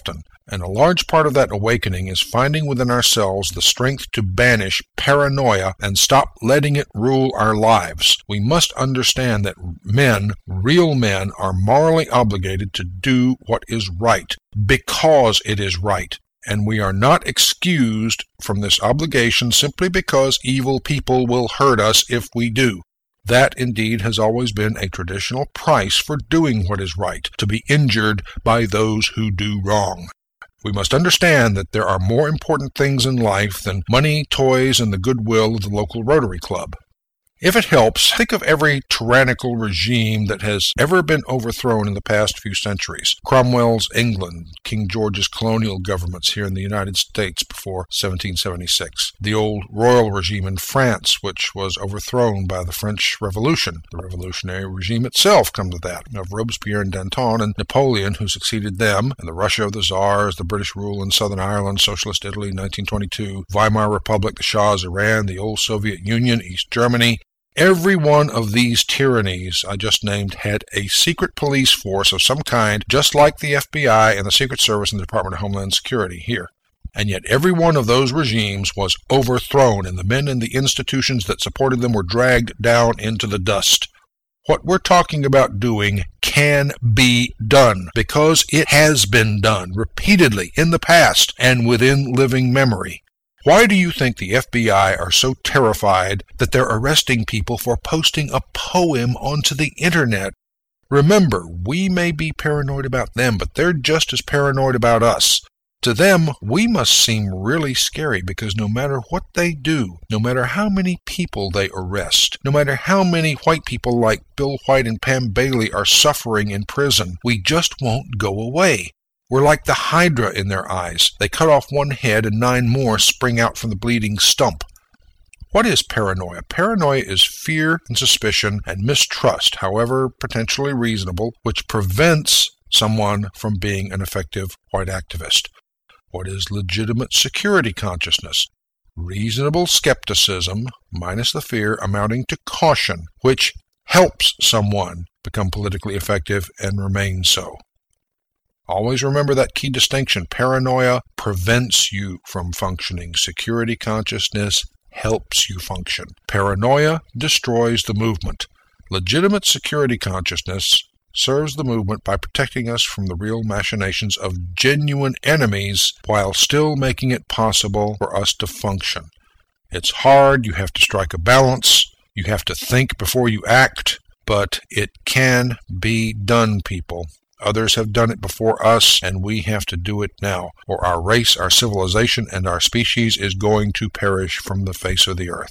And a large part of that awakening is finding within ourselves the strength to banish paranoia and stop letting it rule our lives. We must understand that men, real men, are morally obligated to do what is right, because it is right. And we are not excused from this obligation simply because evil people will hurt us if we do. That, indeed, has always been a traditional price for doing what is right, to be injured by those who do wrong. We must understand that there are more important things in life than money, toys, and the goodwill of the local Rotary Club. If it helps, think of every tyrannical regime that has ever been overthrown in the past few centuries. Cromwell's England, King George's colonial governments here in the United States before seventeen seventy-six, the old royal regime in France, which was overthrown by the French Revolution. The revolutionary regime itself comes of that, of Robespierre and Danton and Napoleon, who succeeded them, and the Russia of the Tsars, the British rule in Southern Ireland, Socialist Italy, nineteen twenty-two, Weimar Republic, the Shah's Iran, the old Soviet Union, East Germany. Every one of these tyrannies I just named had a secret police force of some kind, just like the F B I and the Secret Service and the Department of Homeland Security here. And yet every one of those regimes was overthrown, and the men and the institutions that supported them were dragged down into the dust. What we're talking about doing can be done, because it has been done repeatedly in the past and within living memory. Why do you think the F B I are so terrified that they're arresting people for posting a poem onto the internet? Remember, we may be paranoid about them, but they're just as paranoid about us. To them, we must seem really scary because no matter what they do, no matter how many people they arrest, no matter how many white people like Bill White and Pam Bailey are suffering in prison, we just won't go away. We're like the hydra in their eyes. They cut off one head and nine more spring out from the bleeding stump. What is paranoia? Paranoia is fear and suspicion and mistrust, however potentially reasonable, which prevents someone from being an effective white activist. What is legitimate security consciousness? Reasonable skepticism, minus the fear, amounting to caution, which helps someone become politically effective and remain so. Always remember that key distinction. Paranoia prevents you from functioning. Security consciousness helps you function. Paranoia destroys the movement. Legitimate security consciousness serves the movement by protecting us from the real machinations of genuine enemies while still making it possible for us to function. It's hard. You have to strike a balance. You have to think before you act, but it can be done, people. Others have done it before us, and we have to do it now, or our race, our civilization, and our species is going to perish from the face of the earth.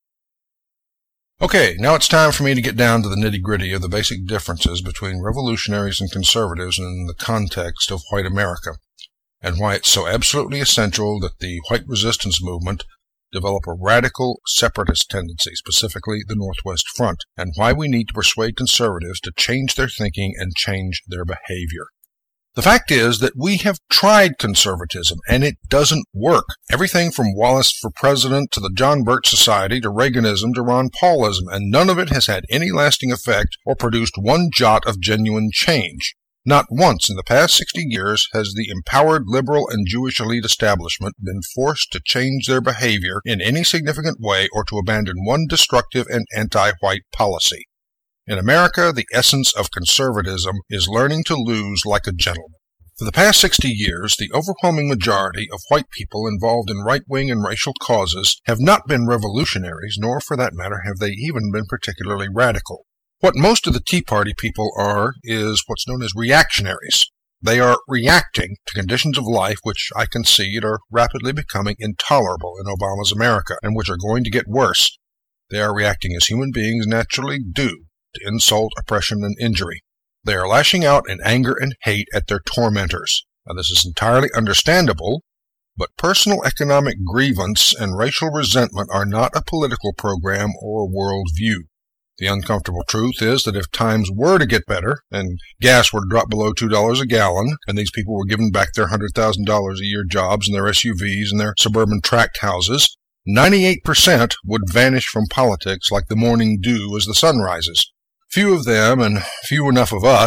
Okay, now it's time for me to get down to the nitty-gritty of the basic differences between revolutionaries and conservatives in the context of white America, and why it's so absolutely essential that the white resistance movement develop a radical separatist tendency, specifically the Northwest Front, and why we need to persuade conservatives to change their thinking and change their behavior. The fact is that we have tried conservatism, and it doesn't work. Everything from Wallace for President to the John Birch Society to Reaganism to Ron Paulism, and none of it has had any lasting effect or produced one jot of genuine change. Not once in the past sixty years has the empowered liberal and Jewish elite establishment been forced to change their behavior in any significant way or to abandon one destructive and anti-white policy. In America, the essence of conservatism is learning to lose like a gentleman. For the past sixty years, the overwhelming majority of white people involved in right-wing and racial causes have not been revolutionaries, nor, for that matter, have they even been particularly radical. What most of the Tea Party people are is what's known as reactionaries. They are reacting to conditions of life which I concede are rapidly becoming intolerable in Obama's America, and which are going to get worse. They are reacting as human beings naturally do to insult, oppression, and injury. They are lashing out in anger and hate at their tormentors. Now, this is entirely understandable, but personal economic grievance and racial resentment are not a political program or world view. The uncomfortable truth is that if times were to get better, and gas were to drop below two dollars a gallon, and these people were given back their one hundred thousand dollars a year jobs and their S U Vs and their suburban tract houses, ninety-eight percent would vanish from politics like the morning dew as the sun rises. Few of them, and few enough of us,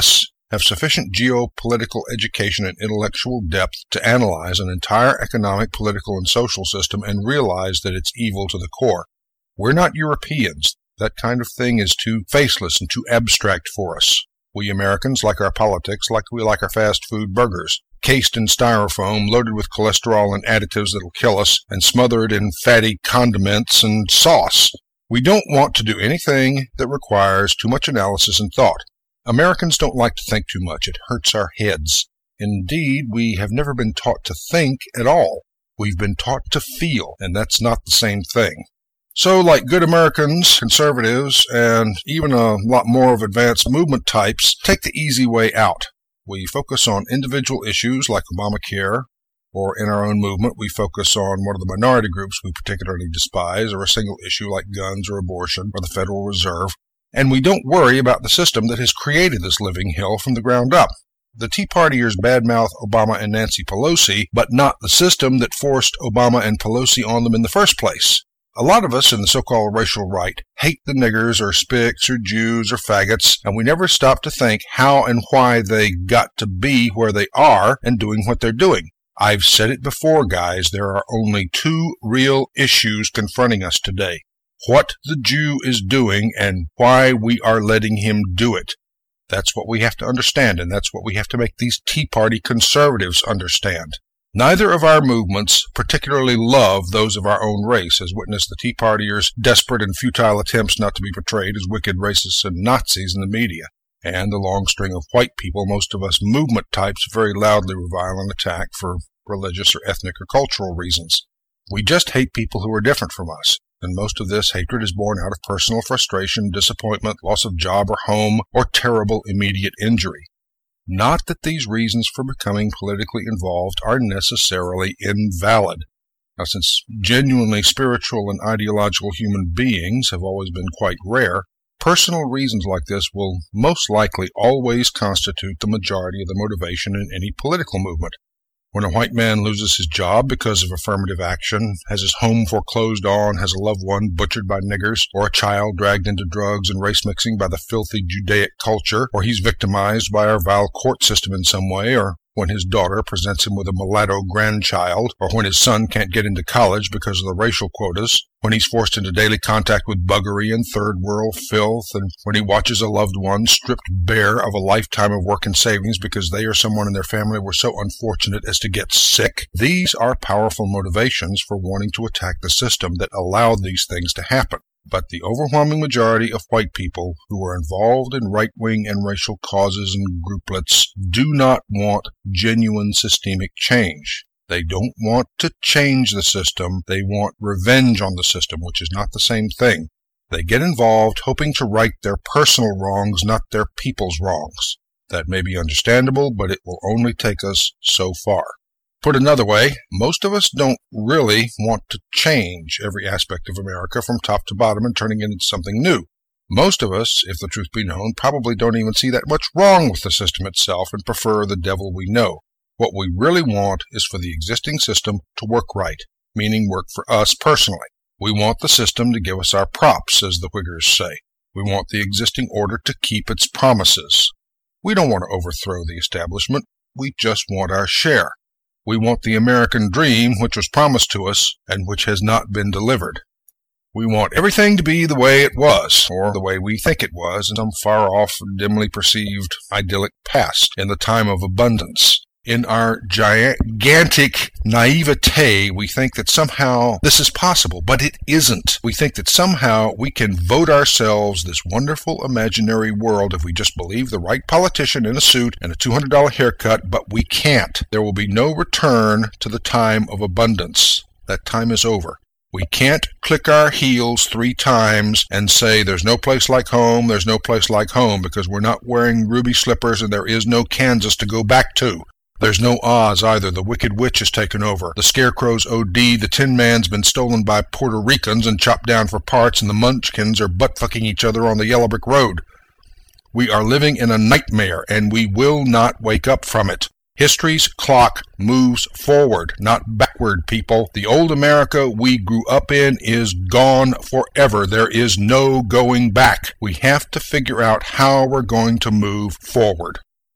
have sufficient geopolitical education and intellectual depth to analyze an entire economic, political, and social system and realize that it's evil to the core. We're not Europeans. That kind of thing is too faceless and too abstract for us. We Americans like our politics like we like our fast food burgers, cased in styrofoam, loaded with cholesterol and additives that'll kill us, and smothered in fatty condiments and sauce. We don't want to do anything that requires too much analysis and thought. Americans don't like to think too much. It hurts our heads. Indeed, we have never been taught to think at all. We've been taught to feel, and that's not the same thing. So, like good Americans, conservatives, and even a lot more of advanced movement types, take the easy way out. We focus on individual issues like Obamacare, or in our own movement, we focus on one of the minority groups we particularly despise, or a single issue like guns or abortion or the Federal Reserve, and we don't worry about the system that has created this living hell from the ground up. The Tea Partiers badmouth Obama and Nancy Pelosi, but not the system that forced Obama and Pelosi on them in the first place. A lot of us in the so-called racial right hate the niggers or spics or Jews or faggots, and we never stop to think how and why they got to be where they are and doing what they're doing. I've said it before, guys, there are only two real issues confronting us today. What the Jew is doing and why we are letting him do it. That's what we have to understand, and that's what we have to make these Tea Party conservatives understand. Neither of our movements particularly love those of our own race, as witness the Tea Partiers' desperate and futile attempts not to be portrayed as wicked racists and Nazis in the media, and the long string of white people most of us movement types very loudly revile and attack for religious or ethnic or cultural reasons. We just hate people who are different from us, and most of this hatred is born out of personal frustration, disappointment, loss of job or home, or terrible immediate injury. Not that these reasons for becoming politically involved are necessarily invalid. Now, since genuinely spiritual and ideological human beings have always been quite rare, personal reasons like this will most likely always constitute the majority of the motivation in any political movement. When a white man loses his job because of affirmative action, has his home foreclosed on, has a loved one butchered by niggers, or a child dragged into drugs and race-mixing by the filthy Judaic culture, or he's victimized by our vile court system in some way, or when his daughter presents him with a mulatto grandchild, or when his son can't get into college because of the racial quotas, when he's forced into daily contact with buggery and third-world filth, and when he watches a loved one stripped bare of a lifetime of work and savings because they or someone in their family were so unfortunate as to get sick, these are powerful motivations for wanting to attack the system that allowed these things to happen. But the overwhelming majority of white people who are involved in right-wing and racial causes and grouplets do not want genuine systemic change. They don't want to change the system. They want revenge on the system, which is not the same thing. They get involved hoping to right their personal wrongs, not their people's wrongs. That may be understandable, but it will only take us so far. Put another way, most of us don't really want to change every aspect of America from top to bottom and turning it into something new. Most of us, if the truth be known, probably don't even see that much wrong with the system itself and prefer the devil we know. What we really want is for the existing system to work right, meaning work for us personally. We want the system to give us our props, as the Whiggers say. We want the existing order to keep its promises. We don't want to overthrow the establishment. We just want our share. We want the American dream which was promised to us and which has not been delivered. We want everything to be the way it was, or the way we think it was in some far-off, dimly perceived, idyllic past, in the time of abundance. In our gigantic naivete, we think that somehow this is possible, but it isn't. We think that somehow we can vote ourselves this wonderful imaginary world if we just believe the right politician in a suit and a two hundred dollars haircut, but we can't. There will be no return to the time of abundance. That time is over. We can't click our heels three times and say there's no place like home, there's no place like home, because we're not wearing ruby slippers and there is no Kansas to go back to. There's no Oz either. The Wicked Witch has taken over. The Scarecrow's O D, the Tin Man's been stolen by Puerto Ricans and chopped down for parts, and the Munchkins are butt-fucking each other on the Yellow Brick Road. We are living in a nightmare, and we will not wake up from it. History's clock moves forward, not backward, people. The old America we grew up in is gone forever. There is no going back. We have to figure out how we're going to move forward.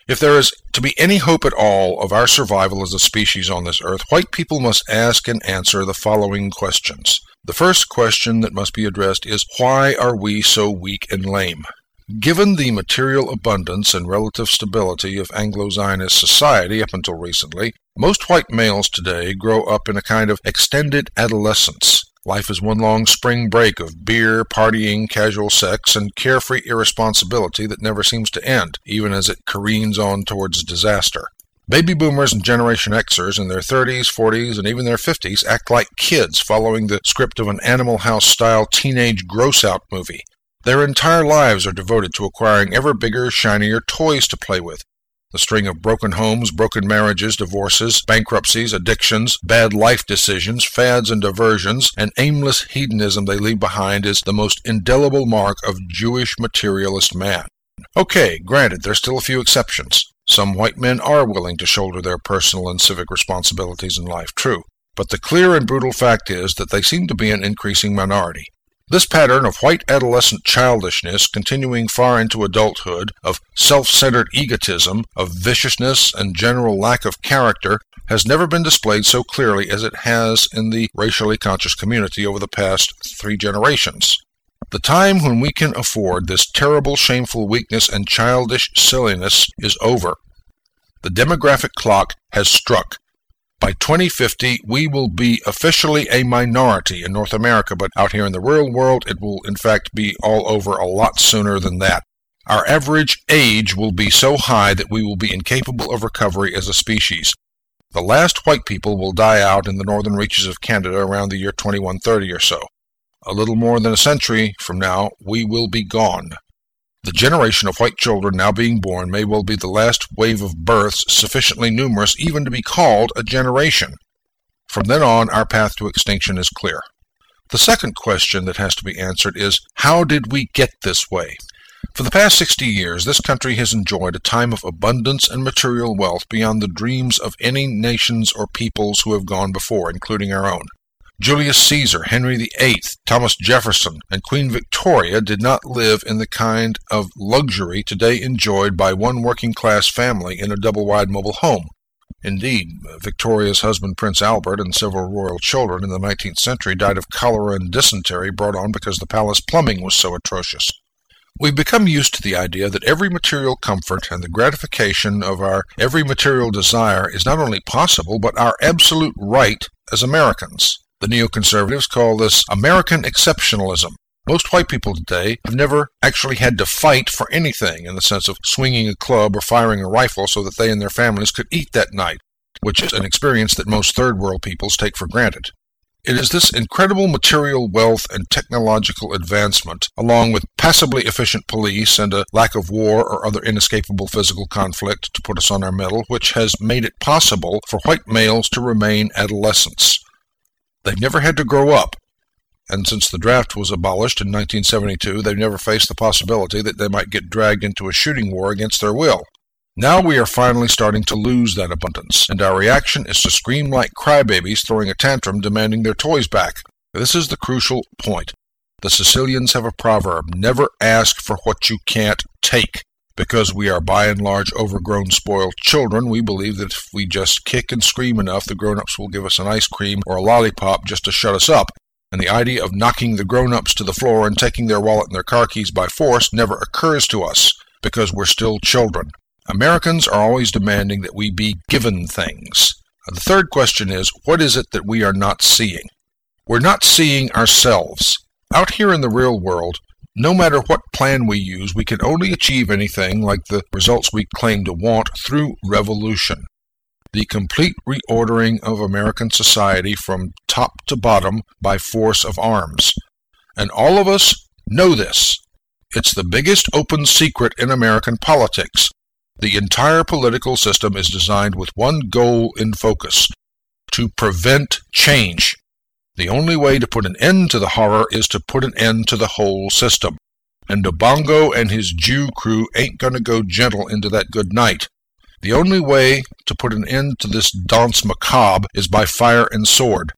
If there is to be any hope at all of our survival as a species on this earth, white people must ask and answer the following questions. The first question that must be addressed is, why are we so weak and lame? Given the material abundance and relative stability of Anglo-Zionist society up until recently, most white males today grow up in a kind of extended adolescence. Life is one long spring break of beer, partying, casual sex, and carefree irresponsibility that never seems to end, even as it careens on towards disaster. Baby boomers and Generation Xers in their thirties, forties, and even their fifties act like kids following the script of an Animal House-style teenage gross-out movie. Their entire lives are devoted to acquiring ever bigger, shinier toys to play with. The string of broken homes, broken marriages, divorces, bankruptcies, addictions, bad life decisions, fads and diversions, and aimless hedonism they leave behind is the most indelible mark of Jewish materialist man. Okay, granted, there's still a few exceptions. Some white men are willing to shoulder their personal and civic responsibilities in life, true. But the clear and brutal fact is that they seem to be an increasing minority. This pattern of white adolescent childishness continuing far into adulthood, of self-centered egotism, of viciousness and general lack of character, has never been displayed so clearly as it has in the racially conscious community over the past three generations. The time when we can afford this terrible, shameful weakness and childish silliness is over. The demographic clock has struck. By twenty fifty, we will be officially a minority in North America, but out here in the real world, it will in fact be all over a lot sooner than that. Our average age will be so high that we will be incapable of recovery as a species. The last white people will die out in the northern reaches of Canada around the year twenty-one thirty or so. A little more than a century from now, we will be gone. The generation of white children now being born may well be the last wave of births sufficiently numerous even to be called a generation. From then on, our path to extinction is clear. The second question that has to be answered is, how did we get this way? For the past sixty years, this country has enjoyed a time of abundance and material wealth beyond the dreams of any nations or peoples who have gone before, including our own. Julius Caesar, Henry the Eighth, Thomas Jefferson, and Queen Victoria did not live in the kind of luxury today enjoyed by one working-class family in a double-wide mobile home. Indeed, Victoria's husband Prince Albert and several royal children in the nineteenth century died of cholera and dysentery brought on because the palace plumbing was so atrocious. We've become used to the idea that every material comfort and the gratification of our every material desire is not only possible, but our absolute right as Americans. The neoconservatives call this American exceptionalism. Most white people today have never actually had to fight for anything in the sense of swinging a club or firing a rifle so that they and their families could eat that night, which is an experience that most third world peoples take for granted. It is this incredible material wealth and technological advancement, along with passably efficient police and a lack of war or other inescapable physical conflict to put us on our mettle, which has made it possible for white males to remain adolescents. They've never had to grow up, and since the draft was abolished in nineteen seventy-two, they've never faced the possibility that they might get dragged into a shooting war against their will. Now we are finally starting to lose that abundance, and our reaction is to scream like crybabies throwing a tantrum demanding their toys back. This is the crucial point. The Sicilians have a proverb, never ask for what you can't take. Because we are by and large overgrown, spoiled children, we believe that if we just kick and scream enough, the grown-ups will give us an ice cream or a lollipop just to shut us up. And the idea of knocking the grown-ups to the floor and taking their wallet and their car keys by force never occurs to us, because we're still children. Americans are always demanding that we be given things. The third question is, what is it that we are not seeing? We're not seeing ourselves. Out here in the real world, no matter what plan we use, we can only achieve anything like the results we claim to want through revolution. The complete reordering of American society from top to bottom by force of arms. And all of us know this. It's the biggest open secret in American politics. The entire political system is designed with one goal in focus: to prevent change. The only way to put an end to the horror is to put an end to the whole system. And Obongo and his Jew crew ain't going to go gentle into that good night. The only way to put an end to this danse macabre is by fire and sword.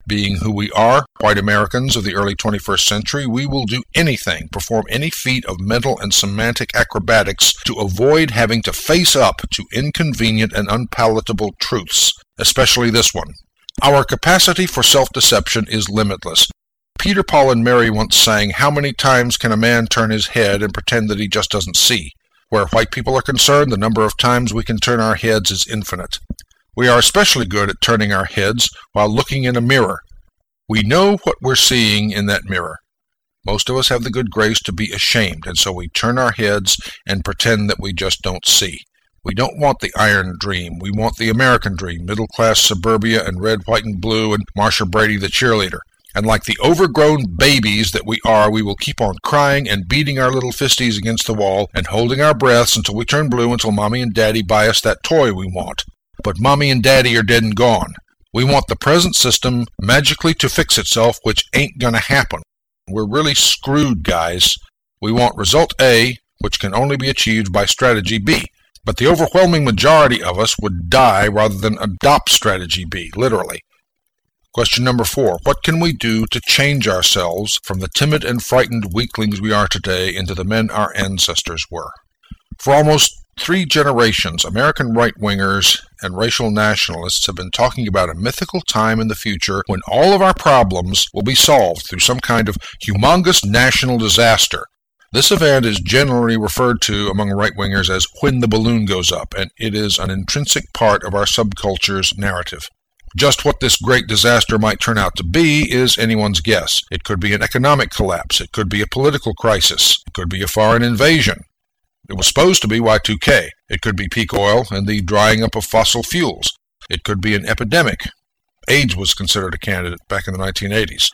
Being who we are, white Americans of the early twenty-first century, we will do anything, perform any feat of mental and semantic acrobatics to avoid having to face up to inconvenient and unpalatable truths, especially this one. Our capacity for self-deception is limitless. Peter, Paul, and Mary once sang, "How many times can a man turn his head and pretend that he just doesn't see?" Where white people are concerned, the number of times we can turn our heads is infinite. We are especially good at turning our heads while looking in a mirror. We know what we're seeing in that mirror. Most of us have the good grace to be ashamed, and so we turn our heads and pretend that we just don't see. We don't want the iron dream. We want the American dream, middle-class suburbia and red, white, and blue, and Marsha Brady the cheerleader. And like the overgrown babies that we are, we will keep on crying and beating our little fisties against the wall and holding our breaths until we turn blue until Mommy and Daddy buy us that toy we want. But Mommy and Daddy are dead and gone. We want the present system magically to fix itself, which ain't gonna happen. We're really screwed, guys. We want result A, which can only be achieved by strategy B. But the overwhelming majority of us would die rather than adopt strategy B, literally. Question number four. What can we do to change ourselves from the timid and frightened weaklings we are today into the men our ancestors were? For almost three generations, American right-wingers and racial nationalists have been talking about a mythical time in the future when all of our problems will be solved through some kind of humongous national disaster. This event is generally referred to among right-wingers as when the balloon goes up, and it is an intrinsic part of our subculture's narrative. Just what this great disaster might turn out to be is anyone's guess. It could be an economic collapse. It could be a political crisis. It could be a foreign invasion. It was supposed to be Y two K. It could be peak oil and the drying up of fossil fuels. It could be an epidemic. AIDS was considered a candidate back in the nineteen eighties.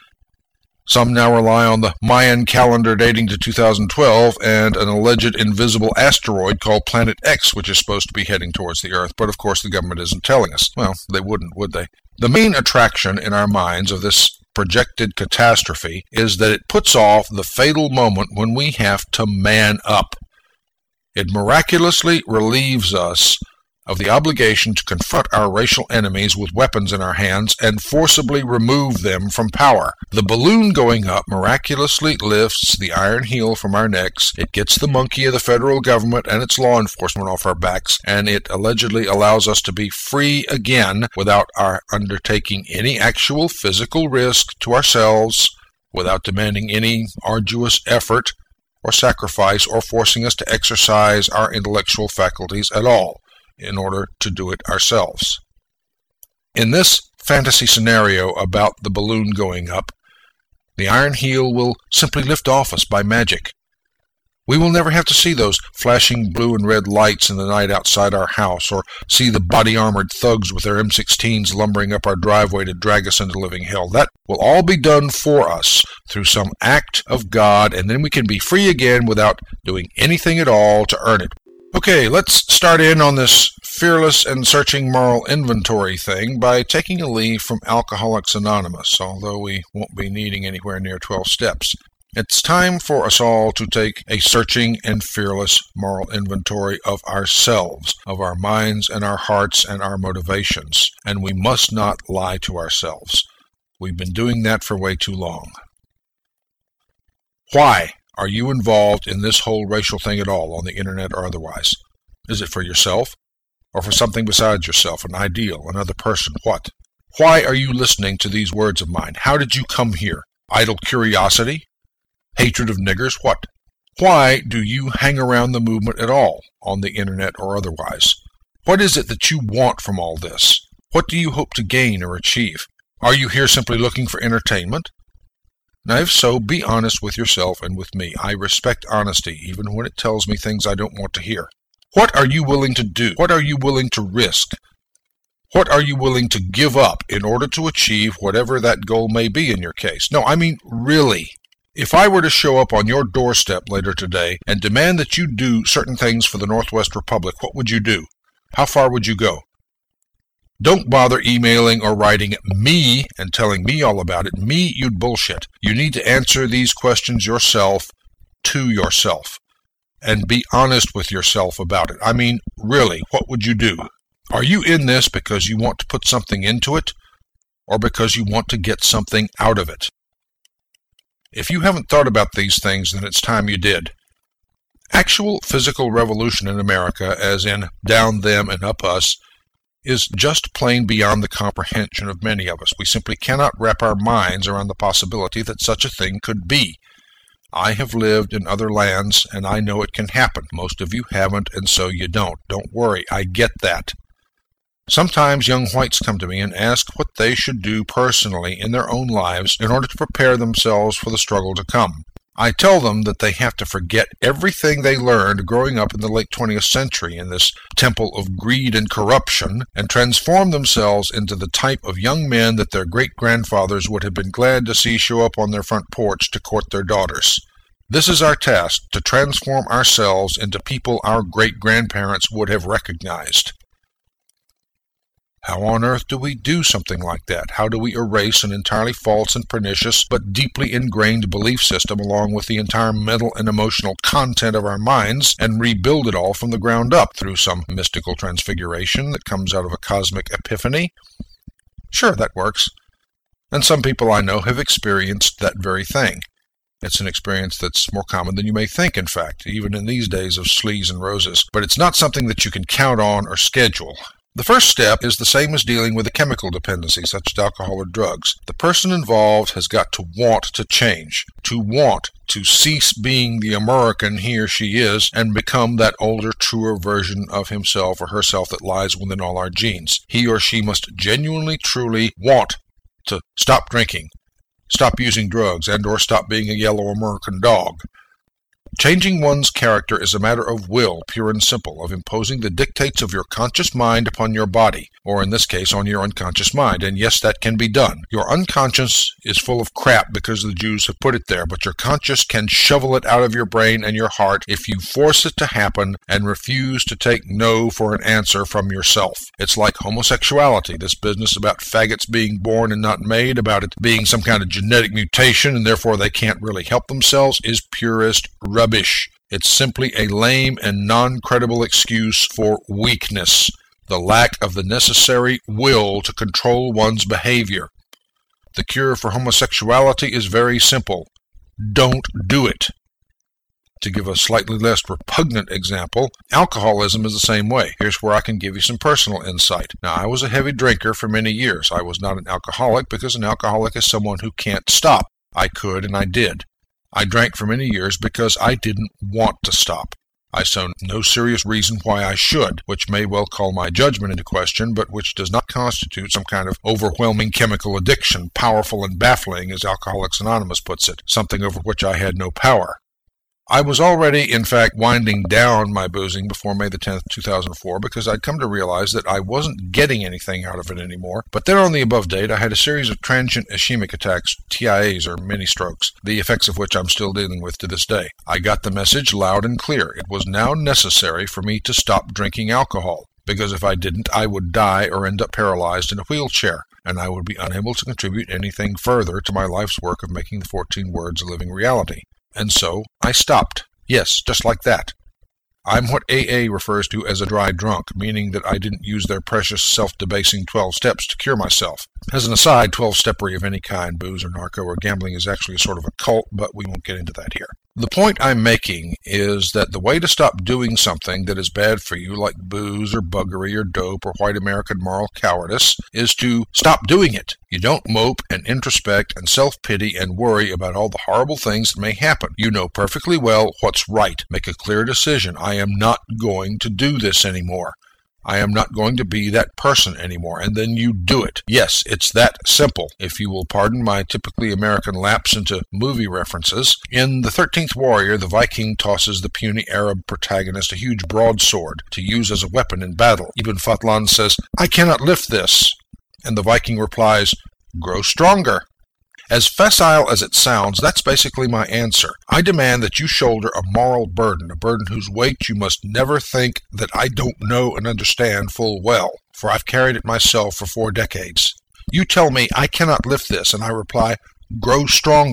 Some now rely on the Mayan calendar dating to two thousand twelve and an alleged invisible asteroid called Planet X, which is supposed to be heading towards the Earth, but of course the government isn't telling us. Well, they wouldn't, would they? The main attraction in our minds of this projected catastrophe is that it puts off the fatal moment when we have to man up. It miraculously relieves us of the obligation to confront our racial enemies with weapons in our hands and forcibly remove them from power. The balloon going up miraculously lifts the iron heel from our necks, it gets the monkey of the federal government and its law enforcement off our backs, and it allegedly allows us to be free again without our undertaking any actual physical risk to ourselves, without demanding any arduous effort or sacrifice, or forcing us to exercise our intellectual faculties at all in order to do it ourselves. In this fantasy scenario about the balloon going up, the iron heel will simply lift off us by magic. We will never have to see those flashing blue and red lights in the night outside our house, or see the body-armored thugs with their M sixteens lumbering up our driveway to drag us into living hell. That will all be done for us through some act of God, and then we can be free again without doing anything at all to earn it. Okay, let's start in on this fearless and searching moral inventory thing by taking a leaf from Alcoholics Anonymous, although we won't be needing anywhere near twelve steps. It's time for us all to take a searching and fearless moral inventory of ourselves, of our minds and our hearts and our motivations, and we must not lie to ourselves. We've been doing that for way too long. Why are you involved in this whole racial thing at all, on the internet or otherwise? Is it for yourself, or for something besides yourself, an ideal, another person? What? Why are you listening to these words of mine? How did you come here? Idle curiosity? Hatred of niggers? What? Why do you hang around the movement at all, on the internet or otherwise? What is it that you want from all this? What do you hope to gain or achieve? Are you here simply looking for entertainment? Now, if so, be honest with yourself and with me. I respect honesty, even when it tells me things I don't want to hear. What are you willing to do? What are you willing to risk? What are you willing to give up in order to achieve whatever that goal may be in your case? No, I mean, really. If I were to show up on your doorstep later today and demand that you do certain things for the Northwest Republic, what would you do? How far would you go? Don't bother emailing or writing me and telling me all about it. Me, you'd bullshit. You need to answer these questions yourself, to yourself, and be honest with yourself about it. I mean, really, what would you do? Are you in this because you want to put something into it? or because you want to get something out of it. If you haven't thought about these things, then it's time you did. Actual physical revolution in America, as in down them and up us, is just plain beyond the comprehension of many of us. We simply cannot wrap our minds around the possibility that such a thing could be. I have lived in other lands, and I know it can happen. Most of you haven't, and so you don't. Don't worry, I get that. Sometimes young whites come to me and ask what they should do personally in their own lives in order to prepare themselves for the struggle to come. I tell them that they have to forget everything they learned growing up in the late twentieth century in this temple of greed and corruption and transform themselves into the type of young men that their great-grandfathers would have been glad to see show up on their front porch to court their daughters. This is our task, to transform ourselves into people our great-grandparents would have recognized. How on earth do we do something like that? How do we erase an entirely false and pernicious but deeply ingrained belief system along with the entire mental and emotional content of our minds and rebuild it all from the ground up through some mystical transfiguration that comes out of a cosmic epiphany? Sure, that works. And some people I know have experienced that very thing. It's an experience that's more common than you may think, in fact, even in these days of sleaze and roses. But it's not something that you can count on or schedule. The first step is the same as dealing with a chemical dependency, such as alcohol or drugs. The person involved has got to want to change, to want to cease being the American he or she is and become that older, truer version of himself or herself that lies within all our genes. He or she must genuinely, truly want to stop drinking, stop using drugs, and or stop being a yellow American dog. Changing one's character is a matter of will, pure and simple, of imposing the dictates of your conscious mind upon your body, or in this case, on your unconscious mind, and yes, that can be done. Your unconscious is full of crap because the Jews have put it there, but your conscious can shovel it out of your brain and your heart if you force it to happen and refuse to take no for an answer from yourself. It's like homosexuality, this business about faggots being born and not made, about it being some kind of genetic mutation and therefore they can't really help themselves, is purest rubbish. It's simply a lame and non-credible excuse for weakness, the lack of the necessary will to control one's behavior. The cure for homosexuality is very simple. Don't do it. To give a slightly less repugnant example, alcoholism is the same way. Here's where I can give you some personal insight. Now, I was a heavy drinker for many years. I was not an alcoholic because an alcoholic is someone who can't stop. I could and I did. I drank for many years because I didn't want to stop. I saw no serious reason why I should, which may well call my judgment into question, but which does not constitute some kind of overwhelming chemical addiction, powerful and baffling, as Alcoholics Anonymous puts it, something over which I had no power. I was already, in fact, winding down my boozing before May the tenth, two thousand four, because I'd come to realize that I wasn't getting anything out of it anymore. But then on the above date, I had a series of transient ischemic attacks, T I As, or mini-strokes, the effects of which I'm still dealing with to this day. I got the message loud and clear. It was now necessary for me to stop drinking alcohol, because if I didn't, I would die or end up paralyzed in a wheelchair, and I would be unable to contribute anything further to my life's work of making the fourteen words a living reality. And so I stopped. Yes, just like that. I'm what A A refers to as a dry drunk, meaning that I didn't use their precious self-debasing twelve steps to cure myself. As an aside, twelve-steppery of any kind, booze or narco or gambling, is actually a sort of a cult, but we won't get into that here. The point I'm making is that the way to stop doing something that is bad for you, like booze or buggery or dope or white American moral cowardice, is to stop doing it. You don't mope and introspect and self-pity and worry about all the horrible things that may happen. You know perfectly well what's right. Make a clear decision. I am not going to do this anymore. I am not going to be that person anymore, and then you do it. Yes, it's that simple. If you will pardon my typically American lapse into movie references, in The Thirteenth Warrior, the Viking tosses the puny Arab protagonist a huge broadsword to use as a weapon in battle. Ibn Fatlan says, "I cannot lift this," and the Viking replies, "Grow stronger." As facile as it sounds, that's basically my answer. I demand that you shoulder a moral burden, a burden whose weight you must never think that I don't know and understand full well, for I've carried it myself for four decades. You tell me I cannot lift this, and I reply, "Grow stronger."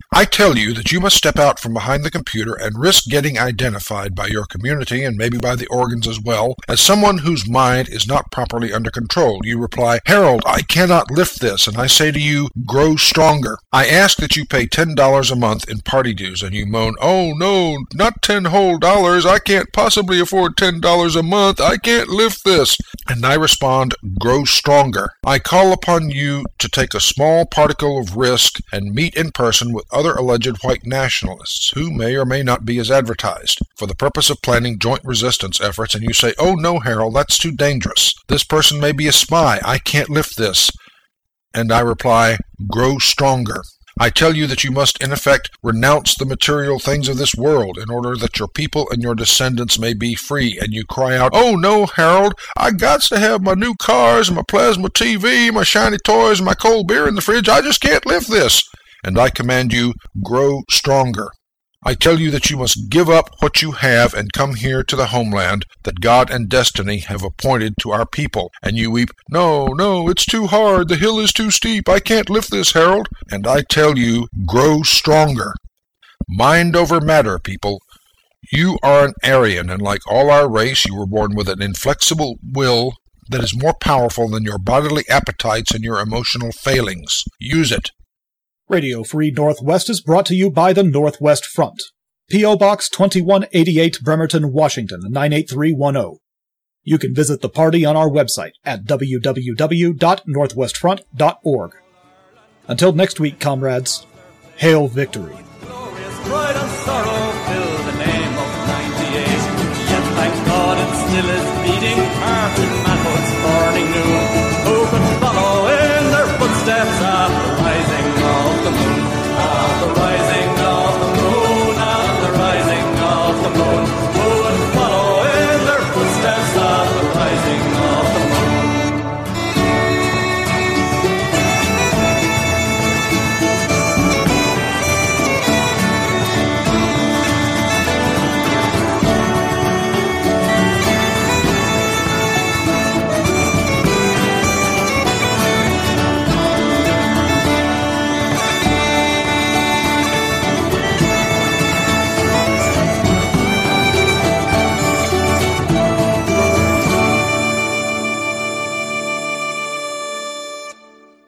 I tell you that you must step out from behind the computer and risk getting identified by your community and maybe by the organs as well as someone whose mind is not properly under control. You reply, Harold, I cannot lift this, and I say to you, grow stronger. I ask that you pay ten dollars a month in party dues, and you moan, oh no, not ten whole dollars, I can't possibly afford ten dollars a month, I can't lift this. And I respond, grow stronger. I call upon you to take a small particle of risk and meet in person with other alleged white nationalists, who may or may not be as advertised, for the purpose of planning joint resistance efforts, and you say, oh no, Harold, that's too dangerous. This person may be a spy. I can't lift this. And I reply, grow stronger. I tell you that you must, in effect, renounce the material things of this world in order that your people and your descendants may be free. And you cry out, oh no, Harold, I gots to have my new cars, my plasma T V, my shiny toys, and my cold beer in the fridge. I just can't lift this. And I command you, grow stronger. I tell you that you must give up what you have and come here to the homeland that God and destiny have appointed to our people. And you weep, no, no, it's too hard, the hill is too steep, I can't lift this, Harold. And I tell you, grow stronger. Mind over matter, people. You are an Aryan, and like all our race, you were born with an inflexible will that is more powerful than your bodily appetites and your emotional failings. Use it. Radio Free Northwest is brought to you by the Northwest Front. P O. Box twenty-one eighty-eight, Bremerton, Washington, nine eight three one zero. You can visit the party on our website at w w w dot northwest front dot org. Until next week, comrades, hail victory.